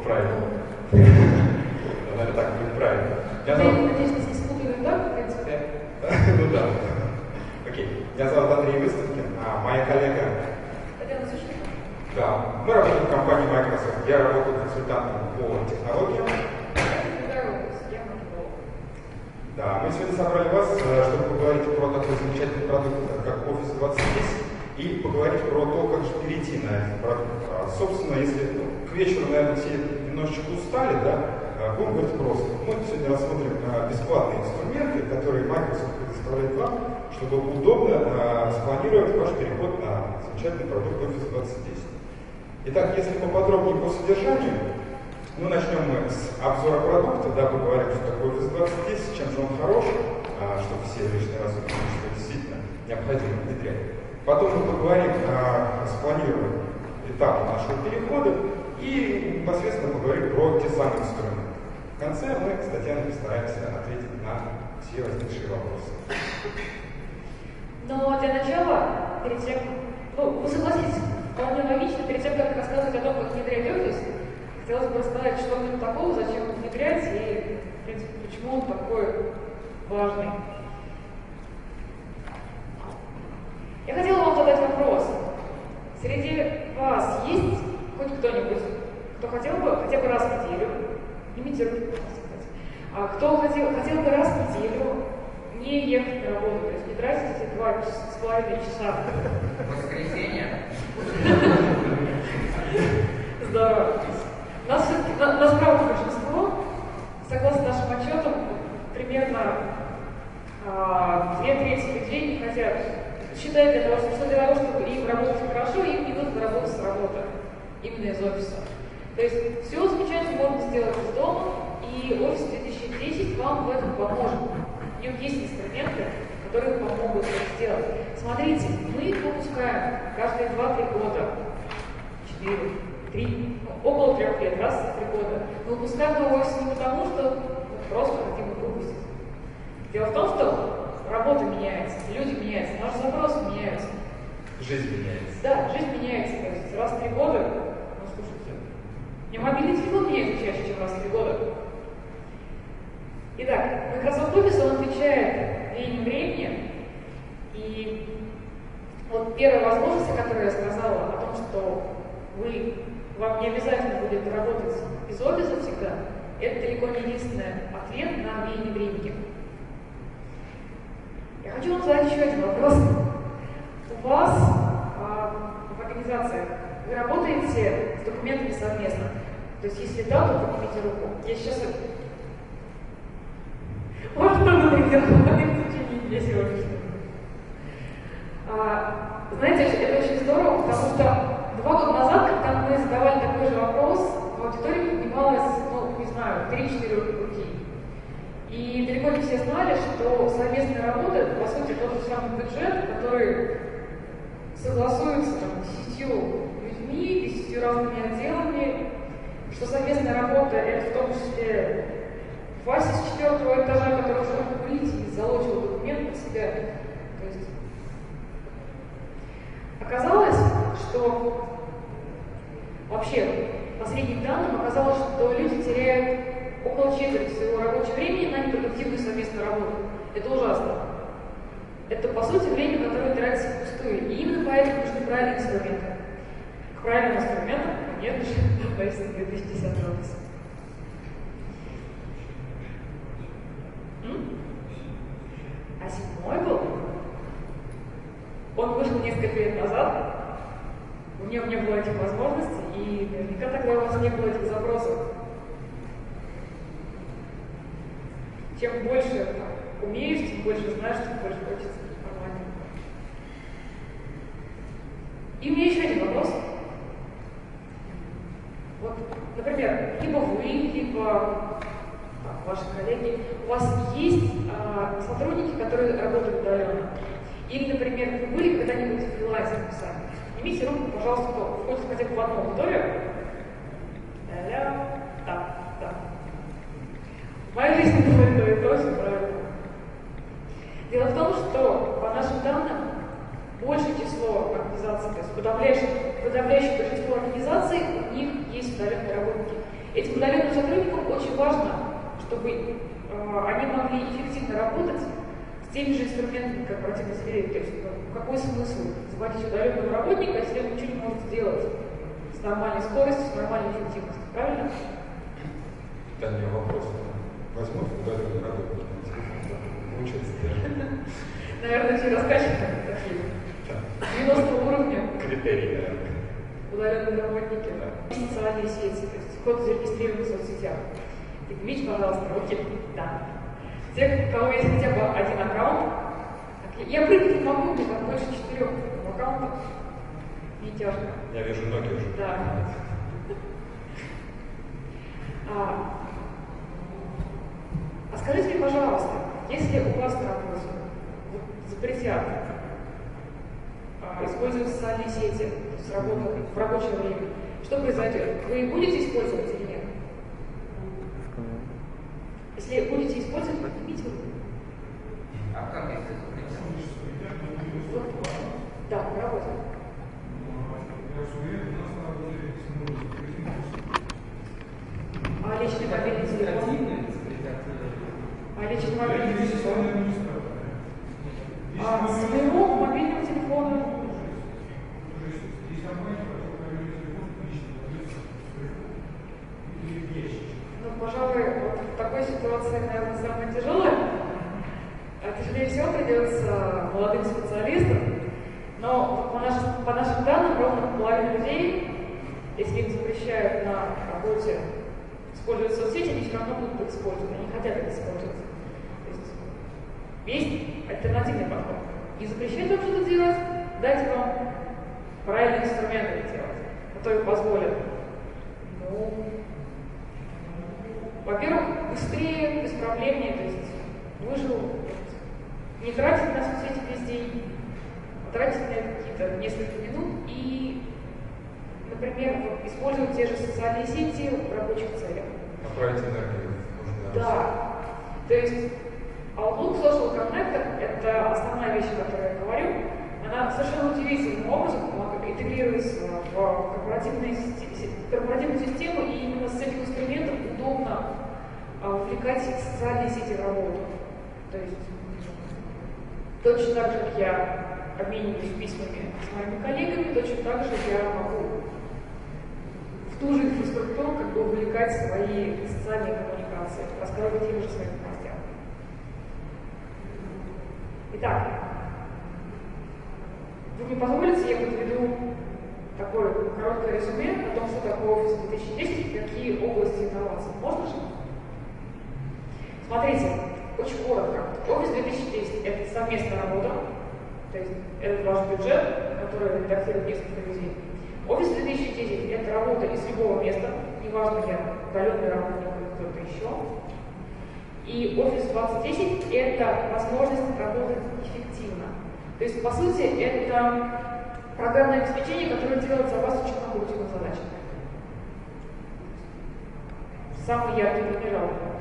правильно. Наверное, так будет правильно. Надеюсь, не спутали, да, в принципе? Ну да. Окей. Меня зовут Андрей Выставкин, а моя коллега... Татьяна Сушкина. Да. Мы работаем в компании Microsoft. Я работаю консультантом по технологиям. Да, мы сегодня собрали вас, чтобы поговорить про такой замечательный продукт, как Office 2010, и поговорить про то, как же перейти на этот продукт. Собственно, если к вечеру, наверное, все немножечко устали, да, будем говорить просто. Мы сегодня рассмотрим бесплатные инструменты, которые Microsoft предоставляет вам, чтобы удобно спланировать ваш переход на замечательный продукт Office 2010. Итак, если поподробнее по содержанию, ну, начнем мы с обзора продукта, да, поговорим, что такое Office 2010, чем же он хорош, чтобы все лишний раз увидели, что действительно необходимо внедрять. Потом мы поговорим о спланировании этапа нашего перехода и непосредственно поговорим про те самые инструменты. В конце мы с Татьяной постараемся ответить на все возникшие вопросы. Но для начала, перед тем, вы согласитесь, вполне логично, перед тем, как рассказывать о том, как внедрять Office, хотелось бы рассказать, что в нем такого, зачем его внедрять и, в принципе, почему он такой важный. Я хотела вам задать вопрос. Среди вас есть хоть кто-нибудь, кто хотел бы хотя бы раз в неделю, имитируйте, кто хотел бы раз в неделю не ехать на работу, то есть не тратить эти 2,5 часа? Воскресенье? Здорово. Нас правда большинство, согласно нашим отчетам, примерно 2/3 людей не хотят, считают что для того, чтобы им работать хорошо, им идут на работу с работы, именно из офиса. То есть все замечательно можно сделать из дома, и Office 2010 вам в этом поможет. В нем есть инструменты, которые помогут это сделать. Смотрите, мы их выпускаем каждые 2-3 года, 4, 3, около 3 лет, раз в 3 года. Мы выпускаем новый Office не потому, что просто хотим их выпустить. Дело в том, что работа меняется, люди меняются, наши запросы меняются. Жизнь меняется. Да, жизнь меняется. То есть раз в 3 года, ну слушайте, мне мобильный телефон меняется чаще, чем раз в 3 года. Итак, Microsoft Office, он отвечает веянию времени. И вот первая возможность, о которой я сказала, о том, что вам не обязательно будет работать из офиса всегда, это далеко не единственный ответ на веяние времени. Я хочу вам задать еще один вопрос. У вас в организациях вы работаете с документами совместно? То есть, если да, то поднимите руку. Я сейчас... Вот что надо делать в течение дня сегодня. Знаете, это очень здорово, потому что 2 года назад, когда мы задавали такой же вопрос, в аудитории поднималось, не знаю, 3-4 руки. И далеко не все знали, что совместная работа — это, по сути, тот же самый бюджет, который согласуется с 10 людьми, 10 разными отделами, что совместная работа — это в том числе Вася с 4-го этажа, который уже курить и залочил документ под себя. То есть оказалось, что вообще, по средним данным, оказалось, что люди теряют около четверти своего рабочего времени на непродуктивную совместную работу. Это ужасно. Это, по сути, время, которое тратится впустую. И именно поэтому нужны правильные инструменты. К правильным инструментам нет же относится 2010 Office. А 7-й был? Он вышел несколько лет назад. У него не было этих возможностей, и наверняка тогда у вас не было этих запросов. Чем больше умеешь, тем больше знаешь, тем больше хочется нормально. И у меня еще один вопрос. Вот, например, либо вы, либо ваши коллеги, у вас есть сотрудники, которые работают удаленно? Или, например, вы были когда-нибудь фрилансером сами? Снимите руку, пожалуйста, кто входит хотя бы в одну аудиторию. Да. В моей жизни было и то, все правильно. Дело в том, что, по нашим данным, большее число организаций, то есть подавляющее большинство организаций, у них есть удаленные работники. Этим удаленным сотрудникам очень важно, чтобы они могли эффективно работать с теми же инструментами корпоративной сферы. То есть какой смысл заводить удаленного работника, если он ничего не может сделать с нормальной скоростью, с нормальной эффективностью, правильно? Да, не вопрос. Возьмут удаленный работник на телефон, получается. Наверное, все рассказчики такие. 90 уровня. Критерии, наверное. Удаленные работники. Социальные сети, то есть код зарегистрирован в соцсетях. Видите, пожалуйста, руки. Да. Те, у кого есть хотя бы один аккаунт, я прыгать не могу, мне там больше 4 аккаунтов. Мне тяжко. Я вижу ноги уже. Да. А скажите мне, пожалуйста, если у вас на работе запретят использовать социальные сети в рабочее время, что произойдет? Вы будете использовать или нет? Если будете использовать, поднимите руку. А как это запретить? Да, на работе. А личный мобильный телефон? А личный мобильный телефон? А своего мобильного телефона? Ну, пожалуй, вот в такой ситуации, наверное, самое тяжелое. Тяжелее всего придется молодым специалистам, но по нашим данным, ровно половина людей, если им запрещают на работе использовать соцсети, они все равно будут их использовать, они хотят их использовать. То есть альтернативный подход. Не запрещать вам что-то делать, дать вам правильные инструменты делать, которые позволят, во-первых, быстрее, беспроблемнее, то есть выжил, не тратить на соцсети весь день, а тратить на это какие-то несколько минут и, например, использовать те же социальные сети в рабочих целях. Направить энергию. Да. То есть Outlook Social Connector — это основная вещь, о которой я говорю. Она совершенно удивительным образом интегрируется в корпоративную систему, и именно с этим инструментом удобно вовлекать социальные сети в работу. То есть точно так же, как я обмениваюсь письмами с моими коллегами, точно так же я могу в ту же инфраструктуру как бы вовлекать свои социальные коммуникации, рассказывать им же своих новостях. Итак, вы мне позволите, я подведу такое короткое резюме о том, что такое Office 2010 и какие области инноваций. Можно же? Смотрите, очень коротко. Office 2010 – это совместная работа, то есть это ваш бюджет, который редактирует несколько людей. Office 2010 – это работа из любого места, неважно, я удаленный работник или кто-то еще. И Office 2010 – это возможность работать эффективно. То есть, по сути, это программное обеспечение, которое делает за вас очень много рутинных задач. Самый яркий пример.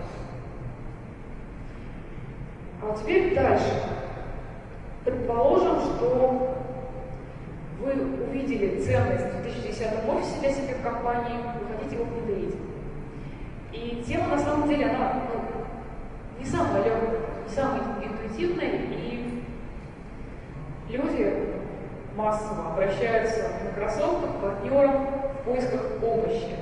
А вот теперь дальше. Предположим, что вы увидели ценность в 2010 офисе для себя в компании, вы хотите его внедрить. И тема, на самом деле, она не самая легкая, не самая интуитивная, и люди массово обращаются к Microsoft, к партнерам в поисках помощи.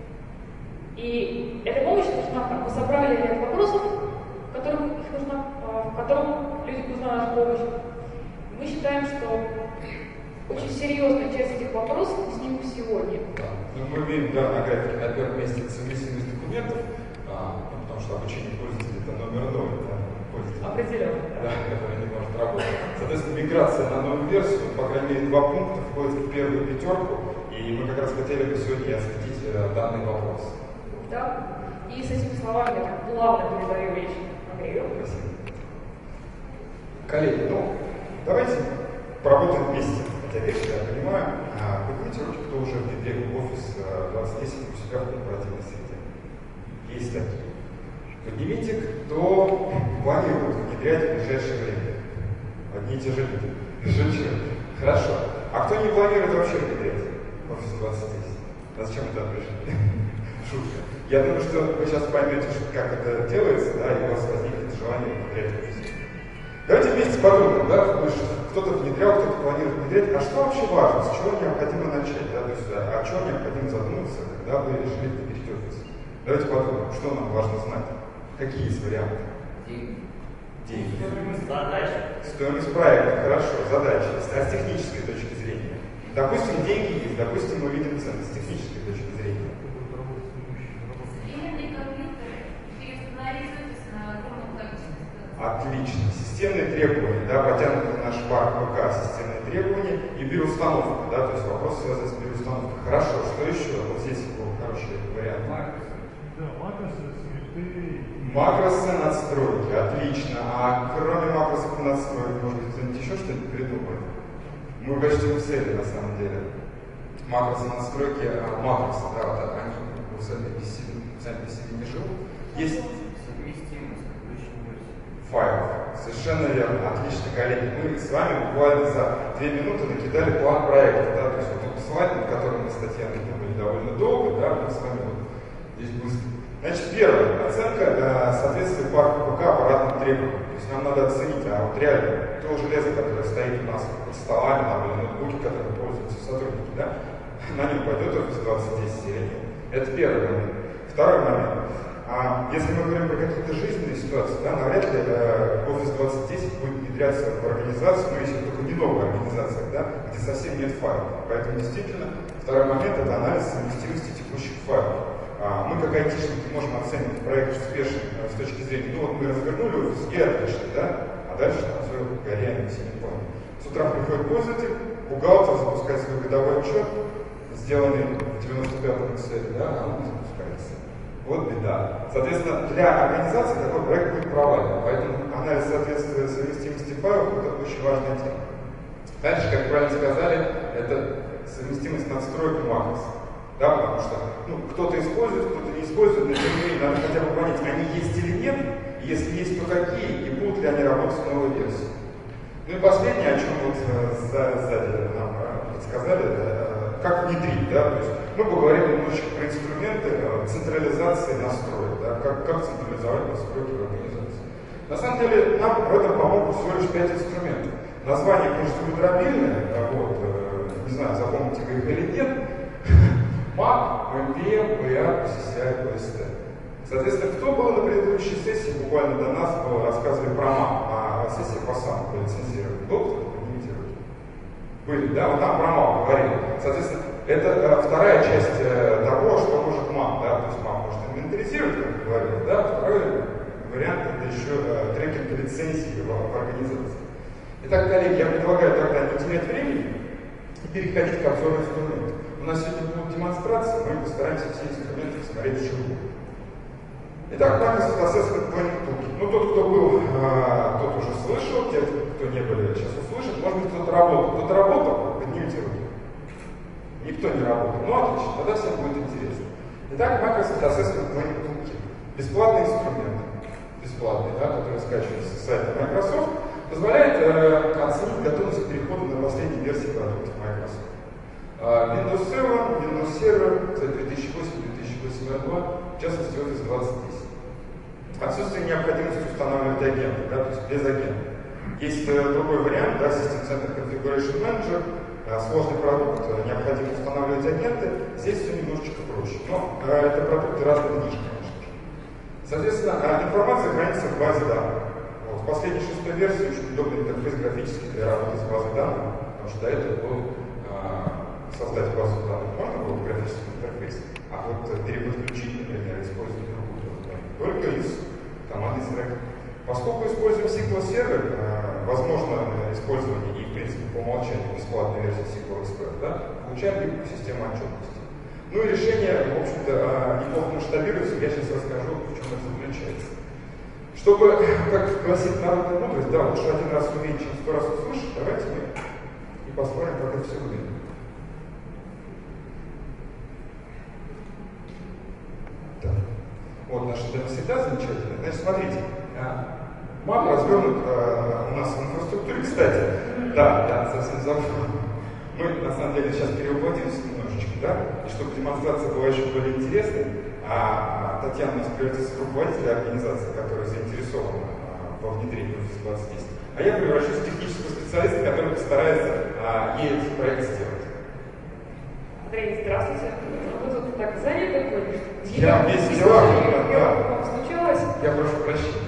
И эта помощь нужна, вы собрали ряд вопросов, в котором люди нужна наша помощь. Мы считаем, что очень серьезная часть этих вопросов мы снимем сегодня. Да. Ну, мы видим, да, на графике на первом месте совместимость документов, потому что обучение пользователя это номер 0, да, пользователь. Определенно. Да, который не может работать. Соответственно, миграция на новую версию, по крайней мере, 2 пункта входит в первую пятерку, и мы как раз хотели бы сегодня осветить данный вопрос. Да. И с этими словами я плавно передаю речь Андрею. Спасибо. Коллеги, давайте поработаем вместе. Хотя вещи, я понимаю, поднимите руки, кто уже внедрил Office 2010 у себя в корпоративной среде. Есть такие. Поднимите, кто планирует внедрять в ближайшее время. Одни и те же люди. Женщины. Хорошо. А кто не планирует вообще внедрять Office 2010? А зачем это пришли? Шутка. Я думаю, что вы сейчас поймете, как это делается, да, и у вас возникнет желание внедрять везде. Давайте вместе подумаем, да, кто-то внедрял, кто-то планирует внедрять, а что вообще важно, с чего необходимо начать, да, то есть о чем необходимо задуматься, когда вы решили внедрить офис. Давайте подумаем, что нам важно знать, какие есть варианты. Деньги. Задача. Стоимость проекта, хорошо, задача. А с технической точки зрения? Допустим, деньги есть, допустим, мы видим цены с технической точки зрения. Отлично. Системные требования, да, потянуты в наш парк ВК, системные требования и биоустановка, да, то есть вопрос связан с биоустановкой. Хорошо, что еще? Вот здесь был хороший вариант. Да, макросы, скрипты. Макросы надстройки, отлично. А кроме макросов и надстроек, может быть, кто-нибудь еще что-нибудь придумали? Мы почти усели, на самом деле. Макросы надстройки, макросы, да, вот они сами по себе не живут. Есть файлов. Совершенно верно. Отлично, коллеги. Мы с вами буквально за 2 минуты накидали план проекта. Да? То есть вот этот слайд, над которым мы с Татьяной думали довольно долго, да, мы с вами вот здесь быстро. Значит, первое. Оценка соответствия парка ПК аппаратным требованиям. То есть нам надо оценить, а вот реально то железо, которое стоит у нас под столами, там, или ноутбуки, которыми пользуются сотрудники, да, на нем пойдет офис 2010 или нет. Это первый момент. Второй момент. Если мы говорим про какие-то жизненные ситуации, да, навряд ли офис 2010 будет внедряться в организацию, но если только не новая организация, да, где совсем нет файлов. Поэтому действительно второй момент – это анализ совместимости текущих файлов. Мы как айтишники можем оценить проект успешный с точки зрения, ну вот мы развернули офис и отлично, да, а дальше там все горяние, все не поняли. С утра приходит пользователь, бухгалтер запускает свой годовой отчет, сделанный в 95-м Excel, да, а он не запускается. Вот беда. Соответственно, для организации такой проект будет провален. Поэтому анализ соответствия совместимости файлов – это очень важная тема. Дальше, как правильно сказали, это совместимость надстроек и макрос. Да, потому что кто-то использует, кто-то не использует, но тем не менее надо хотя бы понять, они есть или нет, и если есть, то какие, и будут ли они работать в новой версии. Ну и последнее, о чем вот сзади нам сказали, как внедрить, да, то есть мы поговорили немножечко про инструменты централизации настроек, да, как централизовать настройки в организации. На самом деле нам в этом помогут всего лишь 5 инструментов. Название, конечно, дробильное, вот, не знаю, запомните вы их или нет. Mac, MPM, PA, PCI, PST. Соответственно, кто был на предыдущей сессии, буквально до нас рассказывали про Mac, а сессия по самому по лицензированию. Доктор, поднимите руки. Были, да, вот там про Mac говорили. Соответственно, это вторая часть того, что может Mac, да, то есть Mac может инвентаризировать, как мы говорили, да, второй вариант это еще трекинг лицензии в организации. Итак, коллеги, я предлагаю тогда не терять времени и переходить к обзору инструментов. У нас сегодня будут демонстрации, мы постараемся все инструменты посмотреть вживую. Итак, Microsoft Assessment Planning Toolkit. Ну, тот, кто был, тот уже слышал, те, кто не были, сейчас услышат. Может быть, кто-то работал. Кто-то работал? Поднимите руки. Никто не работал. Ну, отлично, тогда всем будет интересно. Итак, Microsoft Assessment Planning Toolkit. Бесплатный инструмент, бесплатный, да, который скачивается с сайта Microsoft, позволяет оценить готовность к переходу на последней версии продуктов Microsoft. Windows Server, Windows Server 2008-2008.2, в частности Office 2010. Отсутствие необходимости устанавливать агента, да, то есть без агента. Есть другой вариант, да, System Center Configuration Manager, сложный продукт, необходимо устанавливать агенты. Здесь все немножечко проще, но это продукты разных ниш, конечно же. Соответственно, информация хранится в базе данных. Вот, в последней 6-й версии очень удобный интерфейс графический для работы с базой данных, потому что до этого был создать базу данных можно было в графическом интерфейсе, а вот переподключить, например, использовать другую базу данных только из команды строки. Поскольку используем SQL Server, возможно использование и, в принципе, по умолчанию бесплатной версии SQL Express, да, получаем гибкую систему отчетности. Ну и решение, в общем-то, неплохо масштабируется, я сейчас расскажу, в чем это заключается. Чтобы, как гласит народная мудрость, да, лучше один раз увидеть, чем 100 раз услышать, давайте мы и посмотрим, как это все выглядит. Так. Вот наша демо-среда замечательная. Значит, смотрите, Mac развернут у нас в инфраструктуре. Кстати, да, я совсем забыл. Мы, на самом деле, сейчас переводимся немножечко, да, и чтобы демонстрация была еще более интересной, Татьяна у нас превратится в руководителя организации, которая заинтересована во внедрении Office 2010. А я превращусь в технического специалиста, который постарается ей этот проект сделать. Андрей, здравствуйте. Вы тут так заняты ходите? Я весь дела. Вам случалось? Я прошу прощения.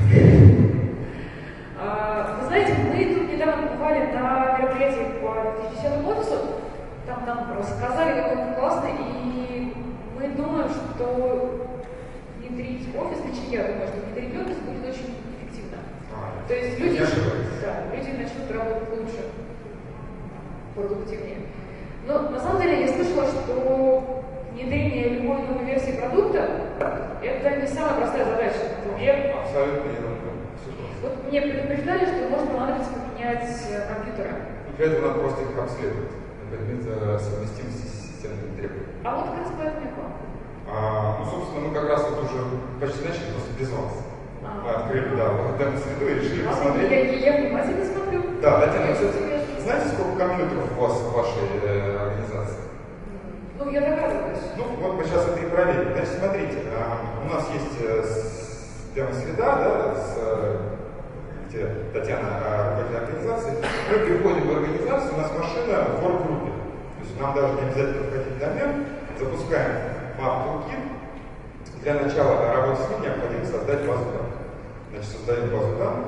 Вы знаете, мы тут недавно бывали на мероприятии по 2010 офису. Там нам рассказали, какой он классный, и мы думаем, что внедрить офис, лично я думаю, что внедрить офис будет очень эффективно. То есть люди начнут работать лучше, продуктивнее. Но на самом деле я слышала, что внедрение любой новой версии продукта – это не самая простая задача. Например, Абсолютно ерунда. вот мне предупреждали, что может понадобиться поменять компьютеры. Для этого надо просто их обследовать на предмет совместимости с системными требованиями. А вот как раз поэтому и к вам. Ну, собственно, мы как раз вот уже почти начали, просто без вас. Мы открыли, демо-среду и решили посмотреть. Я внимательно смотрю. Да, Татьяна, кстати, знаете, сколько компьютеров у вас в вашей организации? Ну, я догадываюсь. Ну, вот мы сейчас это и проверим. Значит, смотрите, у нас есть демо-среда, да, где Татьяна руководитель организации. Мы приходим в организацию, у нас машина в workgroup. То есть нам даже не обязательно входить в домен, запускаем map-toolkit. Для начала работы с ним необходимо создать базу данных. Значит, создаем базу данных.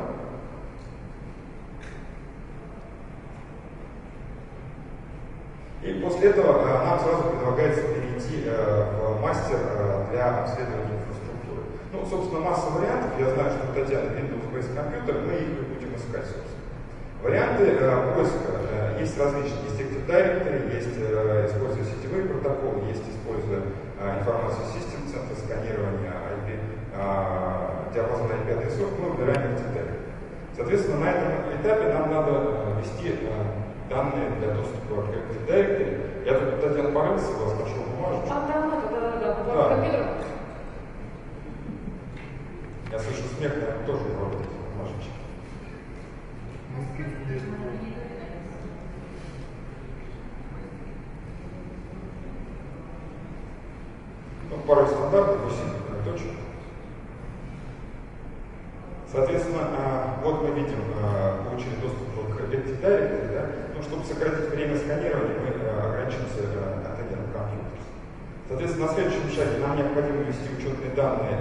И после этого нам сразу предлагается перейти в мастер для обследования инфраструктуры. Ну, собственно, масса вариантов. Я знаю, что у Татьяны Windows-based компьютер, мы их будем искать, собственно. Варианты поиска есть различные. Есть Active Directory, есть используя сетевые протоколы, есть используя информацию систем, центра сканирования IP, диапазона IP-адресов, мы выбираем Active Directory. Соответственно, на этом этапе нам надо ввести данные для доступа к Active Directory. Я тут, Татьяна, порылся, у вас нашел бумажечку. Да. Компьютер. Я слышу смех, наверное, тоже не работает бумажечки. Ну, пароль стандартный, 8 точек. Соответственно, вот мы видим, получили доступ к Active Directory, да? Ну, чтобы сократить время сканирования, мы ограничимся антогеном компьютера. Соответственно, на следующем шаге нам необходимо ввести учетные данные,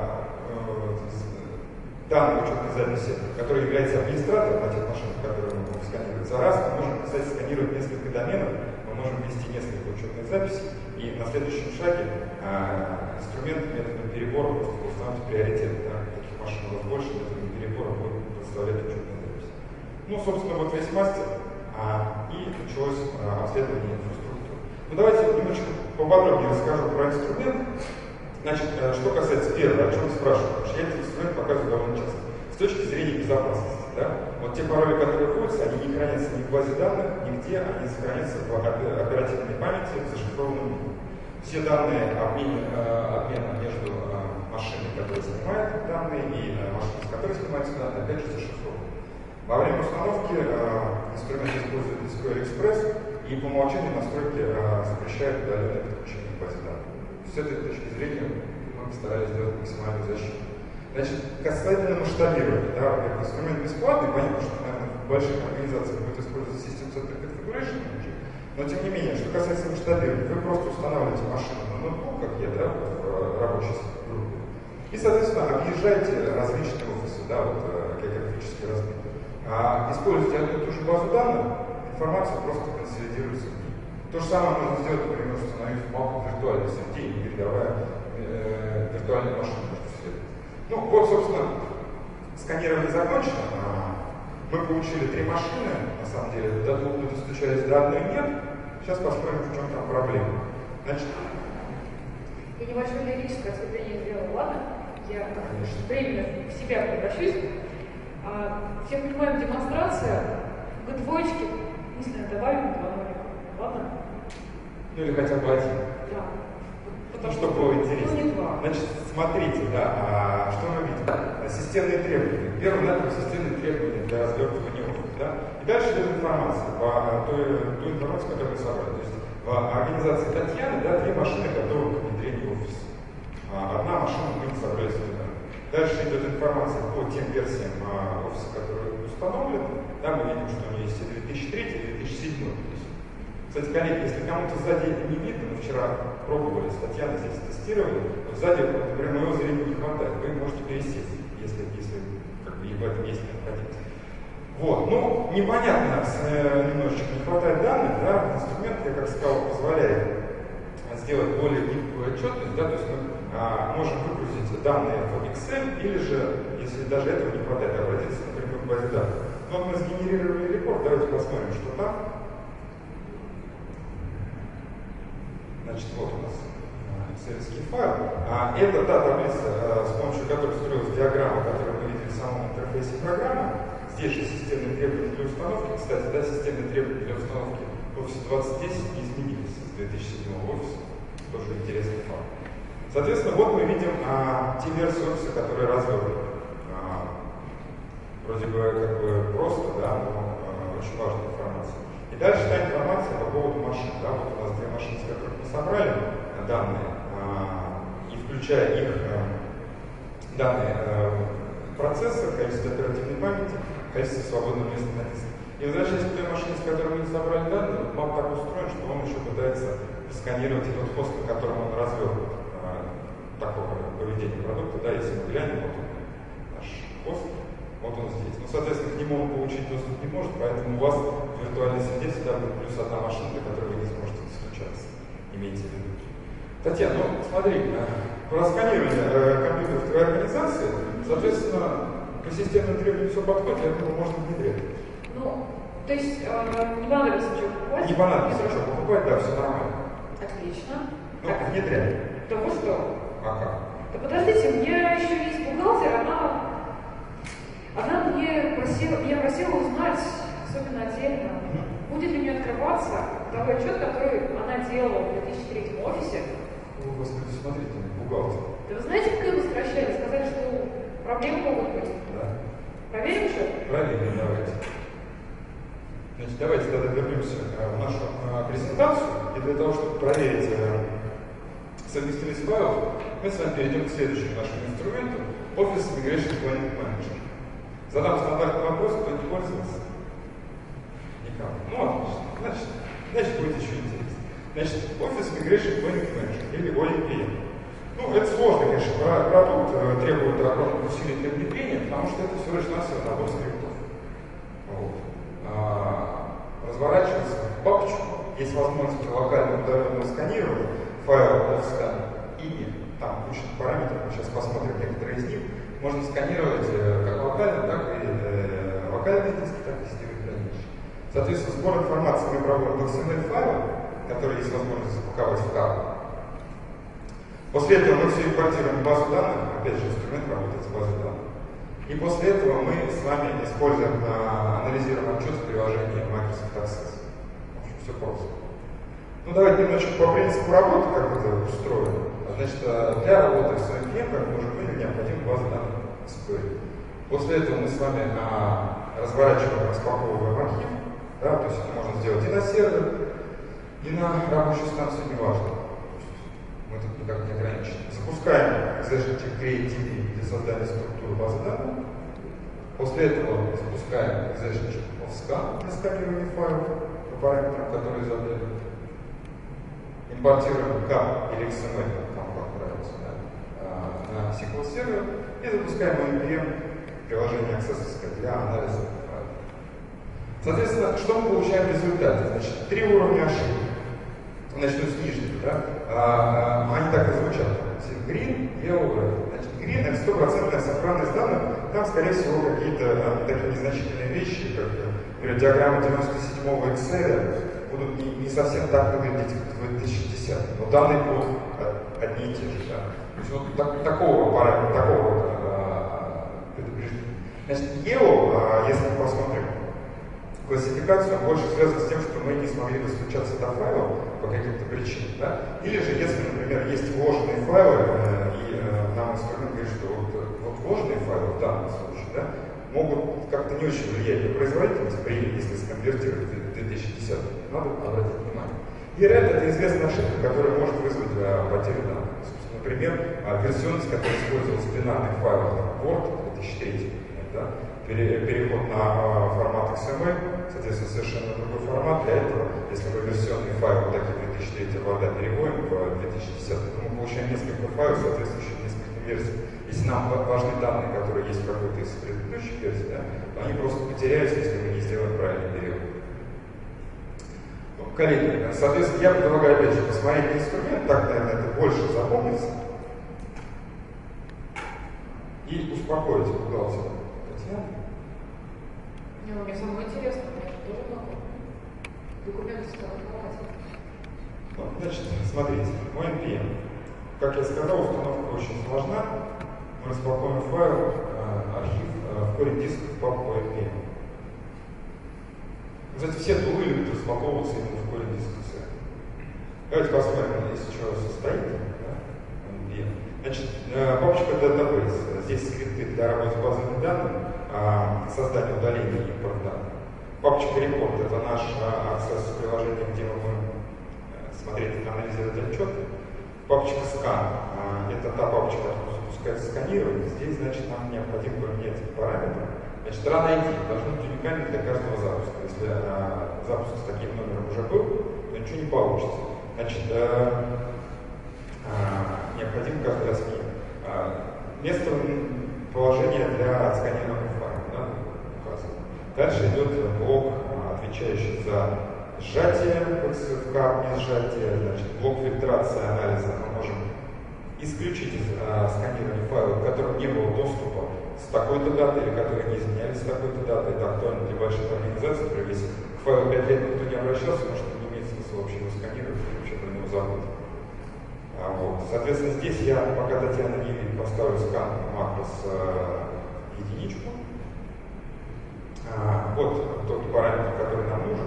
учетной записи, который является администратором на тех машинах, которые мы будем сканировать. За раз мы можем, кстати, сканировать несколько доменов, мы можем ввести несколько учетных записей, и на следующем шаге инструмент методом перебора просто установить приоритет. Да? Таких машин у вас больше, методом перебора будет представлять учетные записи. Ну, собственно, вот весь мастер, и началось обследование инфраструктуры. Ну, давайте немножечко поподробнее расскажу про инструмент. Значит, что касается первого, о чем спрашиваю, потому что я этот инструмент показываю довольно часто. С точки зрения безопасности, да, вот те пароли, которые вводятся, они не хранятся ни в базе данных, нигде, они сохраняются в оперативной памяти в зашифрованном виде. Все данные обмена между машиной, которая снимает данные, и машиной, с которой снимаются данные, опять же зашифрованы. Во время установки инструмент использует SQL Express, и по умолчанию настройки запрещают удаленное подключение к базе данных. С этой точки зрения мы постарались сделать максимальную защиту. Значит, касательно масштабирования, да, во-первых, инструмент бесплатный, понятно, что, наверное, в больших организациях будет использоваться System Center Configuration Manager, но тем не менее, что касается масштабирования, вы просто устанавливаете машину на ноутбук, как я, да, в рабочей группе, и, соответственно, объезжаете различные офисы, да, вот, географически разбиты. Используйте одну и ту же базу данных, информация просто консолидируется в ней. То же самое можно сделать, например, установив папку виртуальной сети и передавая виртуальную машину между следователями. Ну, вот, собственно, сканирование закончено. Мы получили 3 машины, на самом деле, до 2 мы достучались, до одной нет. Сейчас посмотрим, в чем там проблема. Значит, Я небольшое лирическое отступление сделала, ладно? Я временно в себя превращусь. Все понимаем, демонстрация, двоечки, не знаю, добавим 2 нолика, ладно? Ну или хотя бы 1. Да. Ну, чтобы было интереснее. Ну, не 2. Значит, смотрите, да, что мы видим? Системные требования. Первым этапом системные требования для развертывания опыта. Да? И дальше идет информация, по той информации, которую мы собрали. То есть в организации Татьяны, да, 2 машины готовы к внедрению офиса. одна машина, мы не собрали свои данные. Дальше идет информация по тем версиям офиса, которые установлены. Да, мы видим, что у нее есть и 2003, и 2007. Кстати, коллеги, если кому-то сзади это не видно, мы вчера пробовали, с Татьяной здесь тестировали, вот сзади, например, моего зрения не хватает, вы можете пересесть, если как бы, и в этом есть необходимость. Вот, ну, непонятно, немножечко не хватает данных, да, инструмент, я как сказал, позволяет сделать более гибкую отчетность, да, то есть мы можем выгрузить данные в Excel, или же, если даже этого не хватает, обратиться, например, к базе данных. Но мы сгенерировали репорт, давайте посмотрим, что там. Значит, вот у нас Excel-ский файл. Это та таблица, с помощью которой строилась диаграмма, которую мы видели в самом интерфейсе программы. Здесь же системные требования для установки. Кстати, да, системные требования для установки в Office 2010 не изменились с 2007 офиса. Тоже интересный факт. Соответственно, вот мы видим те версии офиса, которые развернуты. Вроде бы как бы просто, да, но очень важная информация. И дальше та информация по поводу машин. Да, вот у нас две машины, с которых мы собрали данные, и включая их данные процессор, количество оперативной памяти, количество свободного места написано. И возвращаясь к той машине, с которой мы не собрали данные, вот мап так устроен, что он еще пытается сканировать тот хост, на котором он развернут такого поведения продукта. Да, если мы глянем, вот он, наш хост, вот он здесь. Ну, соответственно, к нему он получить доступ не может, поэтому у вас в виртуальной среде всегда будет плюс одна машина, до которой вы не сможете достучаться. Имейте в виду. Татьяна, ну смотри, про сканирование компьютеров твоей организации, соответственно, по системным требованиям все подходит, я думаю, можно внедрять. Ну, то есть не понадобится ничего покупать? Не понадобится ничего покупать, да, все нормально. Отлично. Ну, внедряем. Того что? А как? Да подождите, у меня еще есть бухгалтер, она меня просила узнать, особенно отдельно, будет ли мне открываться второй отчет, который она делала в 2003 офисе. О, Господи, смотрите, бухгалтер. Да вы знаете, как его сокращали? Сказали, что проблемы могут быть. Да. Проверим еще? Проверим, давайте. Значит, давайте тогда вернемся в нашу презентацию. И для того, чтобы проверить совместимость файлов, мы с вами перейдем к следующему нашему инструменту — Office Migration Planning Manager. Задам стандартный вопрос, кто не пользовался? Никому. Ну, отлично. Значит, будет еще интересно. Значит, Office Migration Planning Manager, или OMPM. Ну, это сложно, конечно, продукт требует огромных усилий для внедрения, потому что это всего лишь навсего набор скриптов. Вот. Разворачивается в папочку, есть возможность локального удаленного сканирования файла offscan и там куча параметров, мы сейчас посмотрим некоторые из них. Можно сканировать как локально, так и локальные диски, так и сетевые хранилища. Соответственно, сбор информации мы проводим в XML-файлах, которые есть возможность запаковать в карту. После этого мы все импортируем в базу данных, опять же, инструмент работает с базой данных. И после этого мы с вами используем, анализируем отчет в приложении Microsoft Access. В общем, все просто. Ну, давайте немножечко по принципу работы, как это устроено. Значит, для работы с OMPM, как мы уже поняли, необходима база данных SQL. После этого мы с вами разворачиваем, распаковываем архив. Да, то есть это можно сделать и на сервер, и на рабочую станцию, неважно. Мы тут никак не ограничены. Запускаем exec create.db для создания структуры базы данных. После этого запускаем exec offscan для сканирования файлов по параметрам, которые задали. Импортируем CAP или XML, там как нравится, да, на SQL сервер и запускаем OMPM приложение Access для анализа файлов. Соответственно, что мы получаем в результате? Значит, 3 уровня ошибок. Начну с нижних, да? Они так и звучат. Green, Yellow, Red. Значит, Green — это стопроцентная сохранность данных. Там, скорее всего, какие-то такие незначительные вещи, как, например, диаграммы 97-го Excel будут не совсем так выглядеть, как в 2010. Но данные будут одни и те же. Да? То есть вот такого параметра, такого предупреждения. Значит, Yellow, если мы посмотрим классификацию, он больше связан с тем, что мы не смогли достучаться до файлов по каким-то причинам. Да? Или же, если, например, есть вложенные файлы, и нам инструмент говорит, что вот вложенные файлы в данном случае, да, могут как-то не очень влиять на производительность, если сконвертировать в 2010. Надо обратить внимание. И RED — это известная ошибка, которая может вызвать потерю данных. Собственно, Например, версионность, которая использовалась в бинарных файлах Word 2003, да, переход на формат XML, соответственно, совершенно другой формат. Для этого, если мы версионный файл вот такие 2003 Word переводим в 2010, то мы получаем несколько файлов, соответствующих нескольким версиям. Если нам важны данные, которые есть в какой-то из предыдущих версий, да, то они просто потеряются, если мы не сделаем правильный перевод. Коллеги, соответственно, я предлагаю опять же посмотреть на инструмент, так, наверное, это больше запомнится. И успокоить бухгалтера. Татьяна? Мне самое интересное, мне тоже много. Документы стало Значит, смотрите, ONPM. Как я сказал, установка очень сложна. Мы распакуем файл, архив в коре диска в папку ONPM. Кстати, все тулы любят распаковываться именно в коре диска C. Давайте посмотрим, из чего состоит. Да? ONPM. Значит, папочка Database. Здесь скрипты для работы с базовыми данными, создание удаления и импорт данных. Папочка Report — это наш аксесс приложения, где мы будем смотреть и анализировать отчеты. Папочка Scan — это та папочка, которая запускается сканирование. Здесь, значит, нам необходимо поменять параметры. Значит, run ID должно быть уникальным для каждого запуска. Если запуск с таким номером уже был, то ничего не получится. Значит, необходимо каждый раз менять. Место положения для сканирования файла, да, указано. Дальше идет блок, отвечающий за сжатие в кап, не сжатие, значит, блок фильтрации анализа. Мы можем исключить из сканирования файлов, у которых не было доступа с такой-то датой, или которые не изменялись с такой-то датой. Это актуально для больших организаций. Например, если к файлу 5 лет никто не обращался, может, не имеет смысла вообще его сканировать, вообще про него забыть. Вот. Соответственно, здесь я, пока Татьяна не видит, поставлю скан макрос единичку. Вот тот параметр, который нам нужен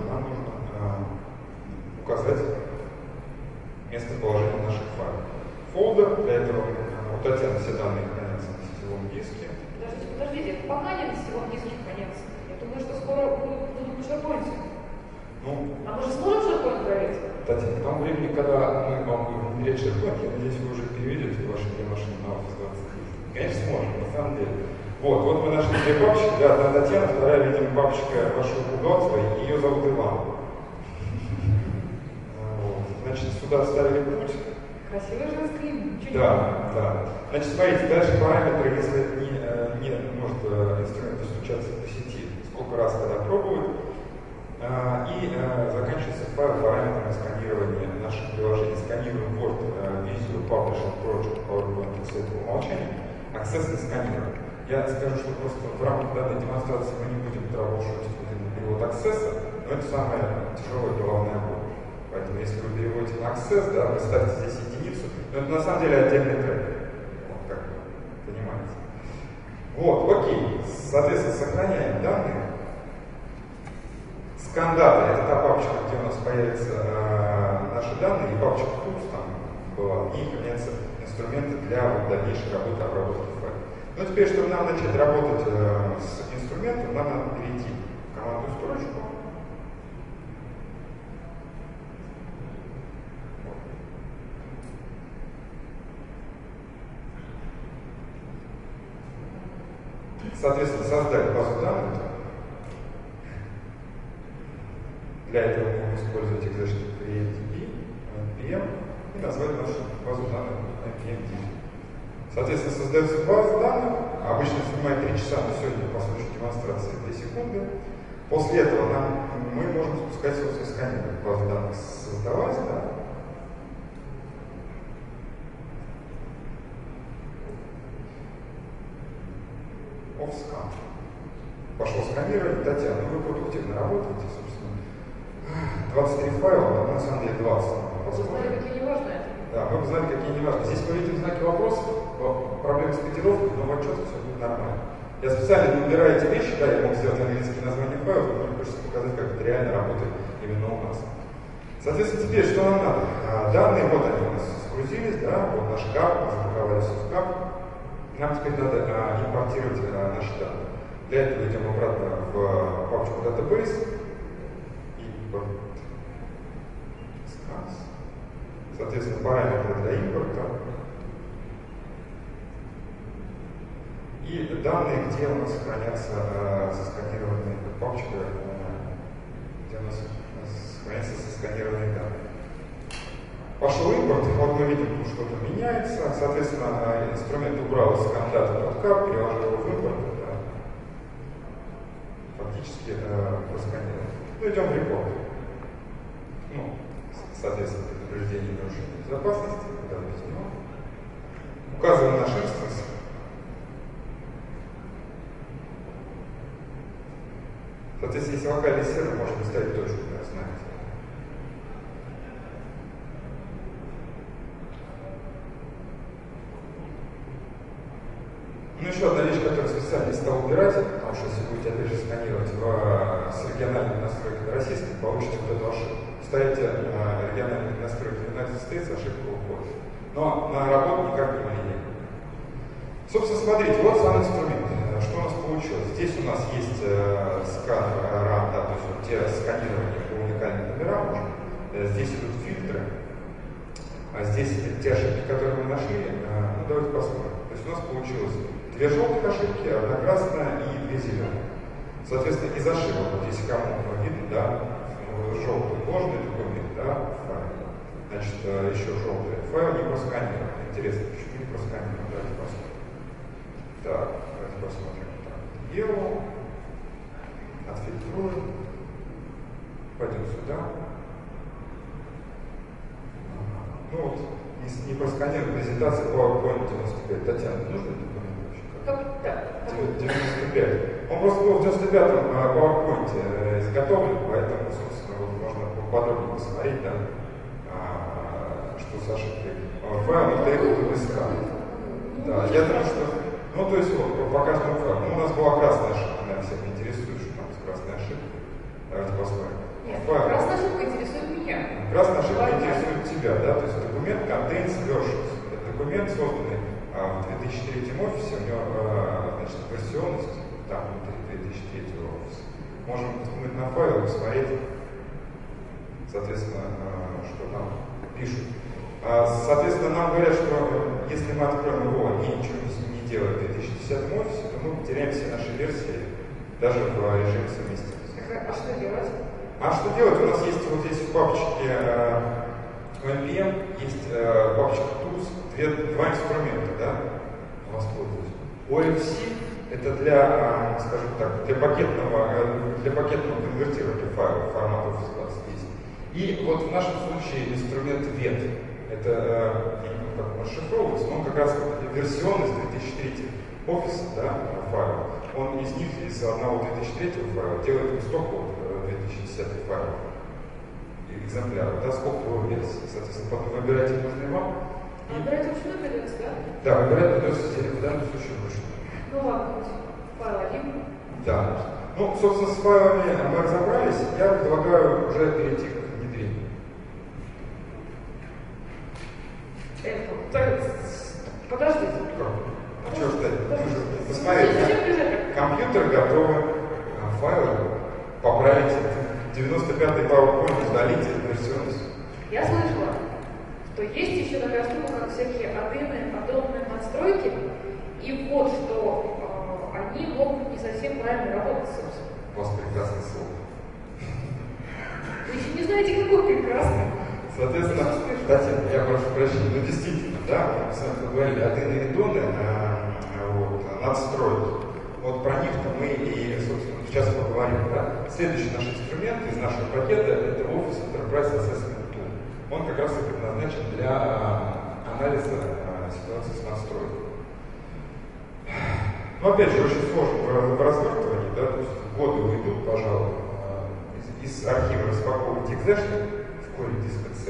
указать местоположение наших файлов. Фолдер, для этого у Татьяны все данные хранятся на сетевом диске. Подождите, это пока не на сетевом диске хранятся. Я думаю, что скоро будут на SharePoint. А мы же сможем SharePoint проверить? Татьяна, к тому времени, когда мы вам будем внедрять SharePoint, я надеюсь, вы уже переведете ваши две машины на Office 20. Конечно, сможем, на самом деле. Вот мы нашли две папочки. Да, одна Татьяна, вторая, видимо, папочка вашего бухгалтера, и ее зовут Иван. Значит, сюда вставили путь. Красивое женское имя. Да. Значит, смотрите, дальше параметры, если не может инструмент достучаться до сети, сколько раз когда пробует. И заканчивается файл параметрами сканирования наших приложений. Сканируем Word, Visio, Publisher, Project, PowerPoint, Excel по умолчанию. Аксессный сканер. Я скажу, что просто в рамках данной демонстрации мы не будем troubleshooting именно перевод аксесса, но это самая тяжелая головная боль. Поэтому если вы переводите на аксесс, да, вы ставите здесь единицу, но это на самом деле отдельный трек. Вот как вы понимаете. Вот, окей. Соответственно, сохраняем данные. Скандаты — это та папочка, где у нас появятся наши данные, и папочка Tools там была, в ней хранятся инструменты для дальнейшей работы, обработки файлов. Ну, теперь, чтобы нам начать работать с инструментом, нам надо перейти в командную строчку. Соответственно, создать базу данных. Для этого мы будем использовать exec create NPM и назвать нашу базу данных NPM-DB. Соответственно, создается база данных, обычно занимает 3 часа, но сегодня по случаю демонстрации 2 секунды. После этого мы можем спускать собственно сканер, базу данных создавать, да. Off-scan. Пошел сканировать. Татьяна, вы продуктивно работаете, собственно. 23 файла, но на самом деле 20. Вы знали, какие неважные. Да, мы бы знали, какие неважные. Здесь мы видим знаки вопросов, проблемы с кодировкой, но в отчете все будет нормально. Я специально не убираю эти вещи, да, я мог сделать английские названия файлов, но мне хочется показать, как это реально работает именно у нас. Соответственно, теперь что нам надо? Данные, вот они у нас сгрузились, да, вот наш кап, мы запаковали все в кап. Нам теперь надо импортировать наши данные. Для этого идем обратно в папочку Database. Соответственно, параметры для импорта. и данные, где у нас хранятся засканированные папочка, где у нас хранятся засканированные данные. Пошел импорт, вот мы видим, что-то меняется, соответственно, инструмент убрал из кандидата под кап, переложил его в импорт, фактически просканировал. Ну, идем в репорт. Ну, соответственно, предупреждение нарушения безопасности, куда введено. Указываем наш инстанс. Соответственно, если локальный сервер, можно ставить точку, да, знаете. Ну, еще одна вещь, которую специально не стал убирать, потому что если будете опять же сканировать с региональными настройками российских, получите вот эту ошибку. Ставите региональные настройки United States, ошибку уходит. Но на работу никак не влияет. Собственно, смотрите, вот сам инструмент. Что у нас получилось? Здесь у нас есть сканер RAM, да, то есть вот те сканирования по уникальным номерам можно. Здесь идут фильтры. А здесь те ошибки, которые мы нашли. Ну, давайте посмотрим. То есть у нас получилось 2 желтых ошибки, 1 красная и 2 зеленых. Соответственно, из ошибок, вот если кому видно, да, желтый ложный документ, да, файл. Значит, еще желтый файл не просканирован. Интересно, почему не просканирован? Давайте посмотрим. Так, давайте посмотрим. Так, Еву. Отфильтруем. Пойдем сюда. Ну вот, не просканирована презентация PowerPoint 95. Татьяна, нужен документ вообще? Да. 95. Он просто был в 95-м PowerPoint изготовлен, поэтому, собственно, вот можно подробнее посмотреть, да, что с ошибкой. Файл Table SK. Да, я думаю, что... Ну, то есть, вот, по каждому файлу. Ну, у нас была красная ошибка, наверное, всех интересует, что там с красной ошибкой. Давайте посмотрим. Нет, красная ошибка интересует меня. Красная ошибка интересует тебя, да, то есть документ contains versions. Это документ, созданный в 2003 офисе, у него, значит, версионность, там внутри 2003 офиса. Можем ткнуть на файл и посмотреть, соответственно, что там пишут. Соответственно, нам говорят, что если мы откроем его и ничего не делаем в 2010 офисе, то мы потеряем все наши версии даже в режиме совместимости. А что делать? А что делать? У нас есть вот здесь в папочке NPM, есть папочка Tools, 2 инструмента, да, воспользуюсь. OFC это для, скажем так, для пакетного конвертирования файлов формата Office 2010. И вот в нашем случае инструмент VET. Это, я не помню, как он расшифровывается, но он как раз версионность 2003 офиса, да, файла. Он из них, из одного 2003 файла, делает столько 2010 файлов, экземпляров, да, сколько версий. Соответственно, потом выбирайте нужный вам. Выбирать вручную придется, да? Да, выбирать придется в данном случае вручную. Ну ладно, файл 1. Да. Ну, собственно, с файлами мы разобрались. Я предлагаю уже перейти к внедрению. Подождите. Чего ждать? Посмотрите, компьютер готовы, файлы поправить, 95-й PowerPoint удалить версионность. Я слышала, что есть еще такая штука, как всякие аддонные настройки, и вот что они могут не совсем правильно работать, собственно. У вас прекрасное слово. Вы еще не знаете, какой прекрасный. Соответственно, Татьяна, я прошу прощения, но действительно, да, мы с вами говорили, аддоны и доны, надстроить. Вот про них-то мы и, собственно, сейчас поговорим. Да? Следующий наш инструмент из нашего пакета – это Office Enterprise Assessment Tool. Он как раз и предназначен для анализа ситуации с надстройкой. Но опять же, очень сложно в развертывании, да, то есть годы уйдут, пожалуй, из архива распаковывать экзешник в коре диска C.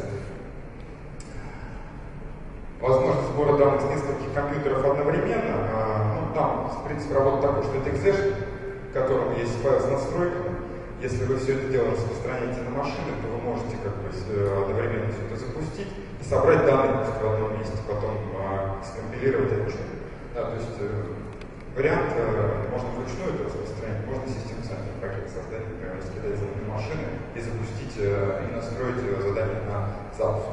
Возможность сбора данных с нескольких компьютеров одновременно. Ну, там, в принципе, работа такой, что это экзешник, в котором есть файл с настройками. Если вы все это дело распространяете на машины, то вы можете как бы одновременно все это запустить и собрать данные в одном месте, потом скомпилировать отчет. Да, то есть вариант можно вручную это распространять, можно систему сами пакет создать, например, скидать на машины и запустить и настроить задание на запуск.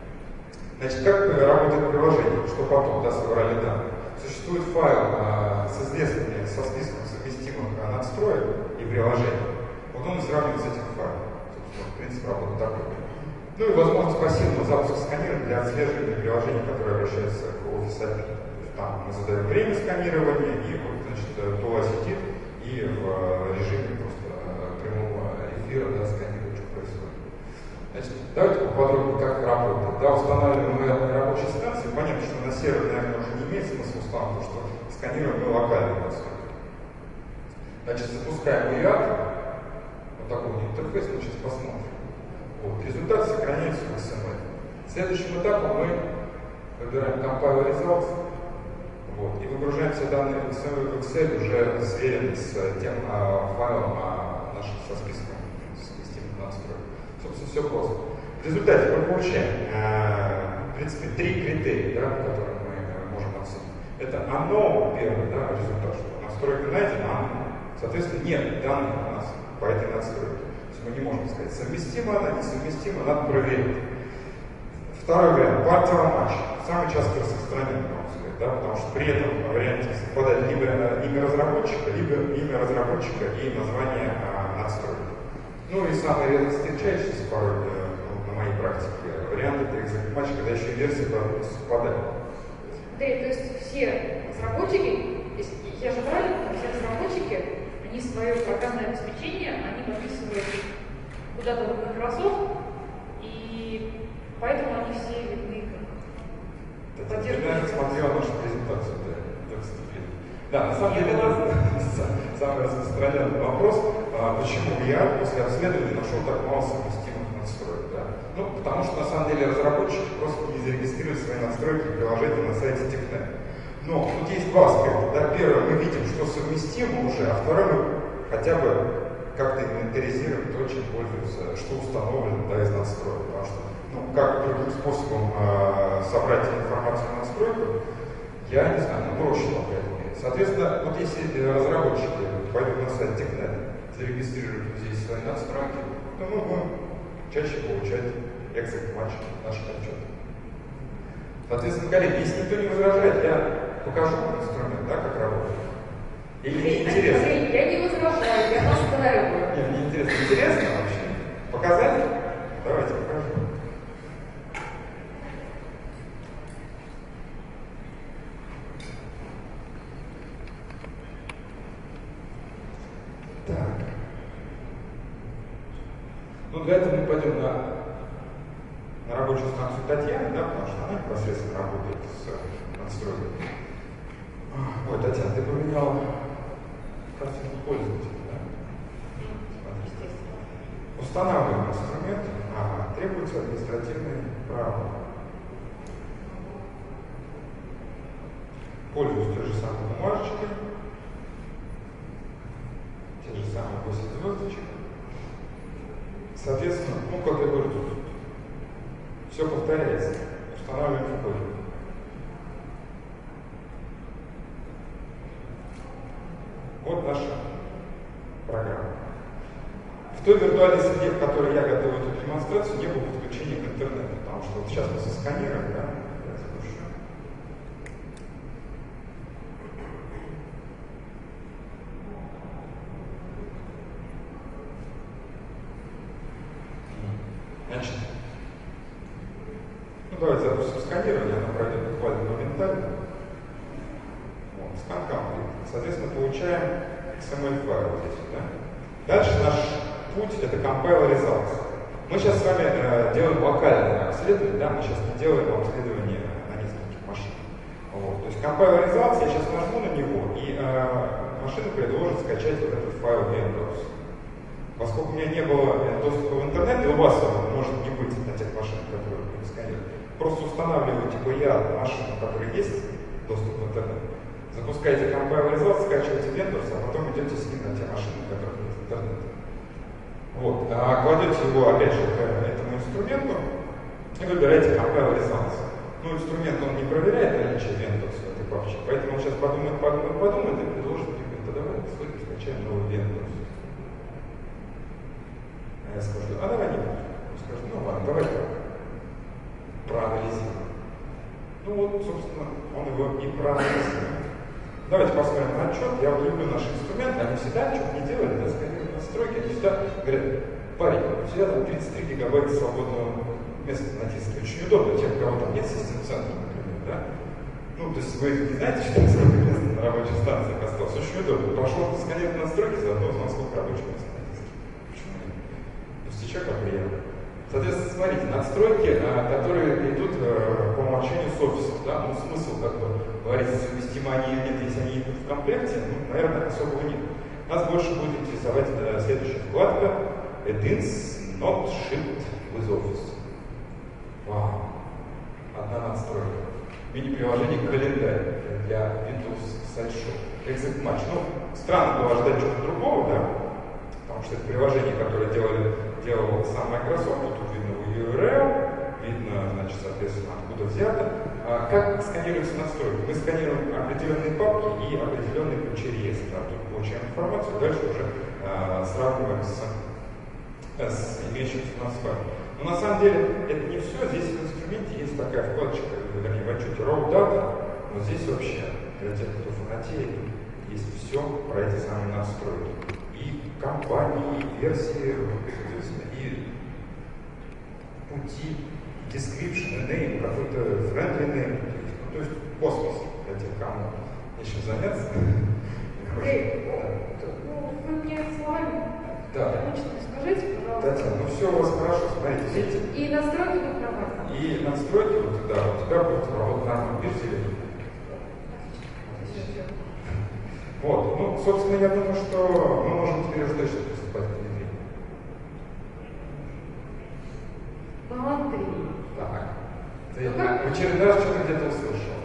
Значит, как работает приложение, что потом, да, собрали данные. Существует файл с известными со списком совместимых надстроек и приложений, вот он сравнивает с этим файлом. Собственно, принцип работы такой. Ну и возможность пассивного запуска сканера для отслеживания приложений, которые обращаются к Office API. Там мы задаем время сканирования, и вот, значит, тула сидит и в режиме просто прямого эфира, да, сканирует, что происходит. Значит, давайте поподробнее, как работает. Да, устанавливаем мы на рабочей станции. Понятно, что на сервере, наверное, уже не имеет смысла установить, потому что сканируем мы локально. Значит, запускаем UART. Вот такой интерфейс, мы сейчас посмотрим. Вот. Результат сохраняется в XML. Следующим этапом мы выбираем Compile Results. Вот, и выгружаем все данные в Excel уже сверенные с тем файлом нашим со списком совместимых настроек. Собственно, все просто. В результате мы получаем, в принципе, 3 критерия, да, которые мы можем оценить. Это unknown, первый, да, результат, что настройка найдена, unknown. Соответственно, нет данных у нас по этой настройке. То есть мы не можем сказать, совместима она, несовместима, надо проверить. Второй вариант, partial match, самый часто распространенный, могу сказать, да, потому что при этом варианте совпадает либо имя разработчика и название надстройки. Ну и самый редко встречающийся порой на моей практике вариант это exec match, когда еще и версия совпадает. Да, то есть все разработчики, я же правильно, все разработчики, они свое программное обеспечение, они подписывают куда-то в Microsoft, и поэтому они все видны как поддерживают. Я смотрел нашу презентацию, да, да, на самом деле это самый распространенный вопрос, почему я после обследования нашел так мало совместимых настроек. Да? Ну, потому что на самом деле разработчики просто не зарегистрировали свои настройки и приложения на сайте TechNet. Но тут есть два аспекта. Да? Первое, мы видим, что совместимо уже, а второе, мы хотя бы как-то инвентаризируем то, чем пользуются, что установлено, да, из настроек. Потому что, ну, как другим способом собрать информацию о настройках, я не знаю, ну, проще пока это умеет. Соответственно, вот если разработчики пойдут на сайт TechNet, зарегистрируют здесь свои настройки, то мы будем чаще получать exec match наших отчетов. Соответственно, коллеги, если никто не возражает, я покажу инструмент, да, как работает. Или не интересно? Я не возражаю, я настраиваю. Нет, мне интересно. Интересно вообще? Показать? Давайте покажу. Так. Ну, для этого мы пойдем на рабочую станцию Татьяны, да, потому что она непосредственно работает с настройкой. Ой, Татьяна, ты поменяла картинку пользователя, да? Смотри. Устанавливаем инструмент. Требуется административное право. Пользуюсь той же самой бумажечкой. Те же самые 8 звездочек. Соответственно, ну, как я говорю, тут все повторяется. Устанавливаем входим. Вот наша программа. В той виртуальной среде, в которой я готовил эту демонстрацию, не было подключения к интернету, потому что вот сейчас мы сосканируем, да, я запущу. Значит, ну давайте запустим сканирование, оно пройдет буквально моментально. Вот, скан complete. Соответственно, получаем XML-файл здесь, да? Дальше наш путь это compile results. Мы сейчас с вами делаем локальное обследование, да? Мы сейчас не делаем обследование на нескольких машинах. Вот. То есть compile results, я сейчас нажму на него, и машина предложит скачать вот этот файл Windows. Поскольку у меня не было доступа в интернет, и у вас он может не быть на тех машинах, которые вы сканируете, просто устанавливаете я машину, у которой есть доступ в интернет, запускаете compile results, скачиваете Windows, а потом идете с ним на те машины, у которых нет интернета. Вот. Кладете его, опять же, к этому инструменту и выбираете compile results. Ну, инструмент он не проверяет наличие Windows в этой папке, поэтому он сейчас подумает и предложит мне, давай скачаем новый Windows. Я скажу, давай не будем. Скажу, ну ладно, давай проанализируем. Ну вот, собственно, он его и проанализирует. Давайте посмотрим на отчет. Я вот люблю наши инструменты, они всегда что-то не делали, да, сканируют настройки, они всегда говорят, парень, у тебя там 33 гигабайта свободного места на диске. Очень удобно тем, у кого там нет систем-центра, например, да? Ну, то есть вы не знаете, что там сколько места на рабочих станциях осталось. Очень удобно. Пошел сканировать настройки, заодно узнал, сколько рабочих мест на диске. Почему нет? Пустячок, как приятно. Соответственно, смотрите, настройки, которые идут по умолчанию с офисом, да, ну, смысл как бы говорить, совместимы они или нет, если они идут в комплекте, ну, наверное, особого нет. Нас больше будет интересовать следующая вкладка Add-ins not shipped with Office. Вау, одна настройка. Мини-приложение календарь для Windows Slideshow. Exact Match. Ну, странно было ждать чего-то другого, да, потому что это приложение, которое делал сам Microsoft, тут видно URL, видно, значит, соответственно, откуда взято. Как сканируются настройки? Мы сканируем определенные папки и определенные ключи реестра. Тут получаем информацию, дальше уже сравниваем с имеющимся у нас файлом. Но на самом деле это не все. Здесь в инструменте есть такая вкладочка, вернее, в отчете Raw Data, но здесь вообще, для тех, кто фанатеет, есть все про эти самые настройки. И компании, и версии, соответственно, и пути, description, name, какой-то friendly name, ну, то есть космос для тех, кому нечем заняться. Вы мне словами точно скажите, пожалуйста. Татьяна, ну все у вас хорошо, смотрите, видите? И настройки будут нормально. И настройки, вот, да, у тебя будет работать нормально, видите? Вот, ну, собственно, я думаю, что мы можем теперь уже точно приступать к внедрению. Баланс 3. Так. Ты в очередной раз что-то где-то услышал.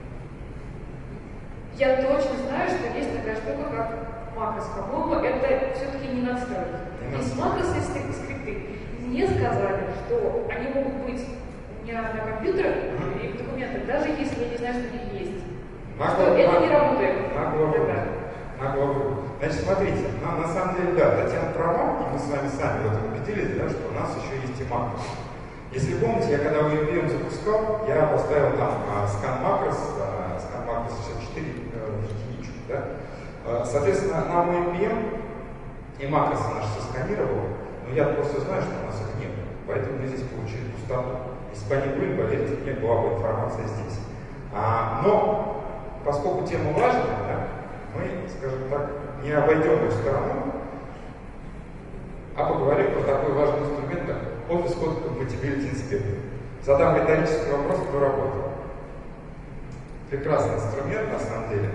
Я точно знаю, что есть такая штука, как Макрос. По-моему, это все-таки не настройки. Есть Макрос и скрипты. Мне сказали, что они могут быть у меня на компьютерах и в документах, даже если я не знаю, что у них есть. Что это не работает. Нагло. Значит, смотрите, на самом деле, да, Татьяна права, и мы с вами сами в этом убедились, да, что у нас еще есть и Макрос. Если помните, я когда UEPM запускал, я поставил там скан Макрос 64 в единичку, да. Соответственно, на UEPM и макросы наши сосканировал, но я просто знаю, что у нас их нет, поэтому мы здесь получили пустоту. Если бы они были, поверьте мне, была бы информация здесь. Но поскольку тема важная, да, мы, скажем так, не обойдем ее стороной, а поговорим про такой важный инструмент, как Office Code Compatibility Inspector. Задам риторический вопрос, кто работает. Прекрасный инструмент, на самом деле.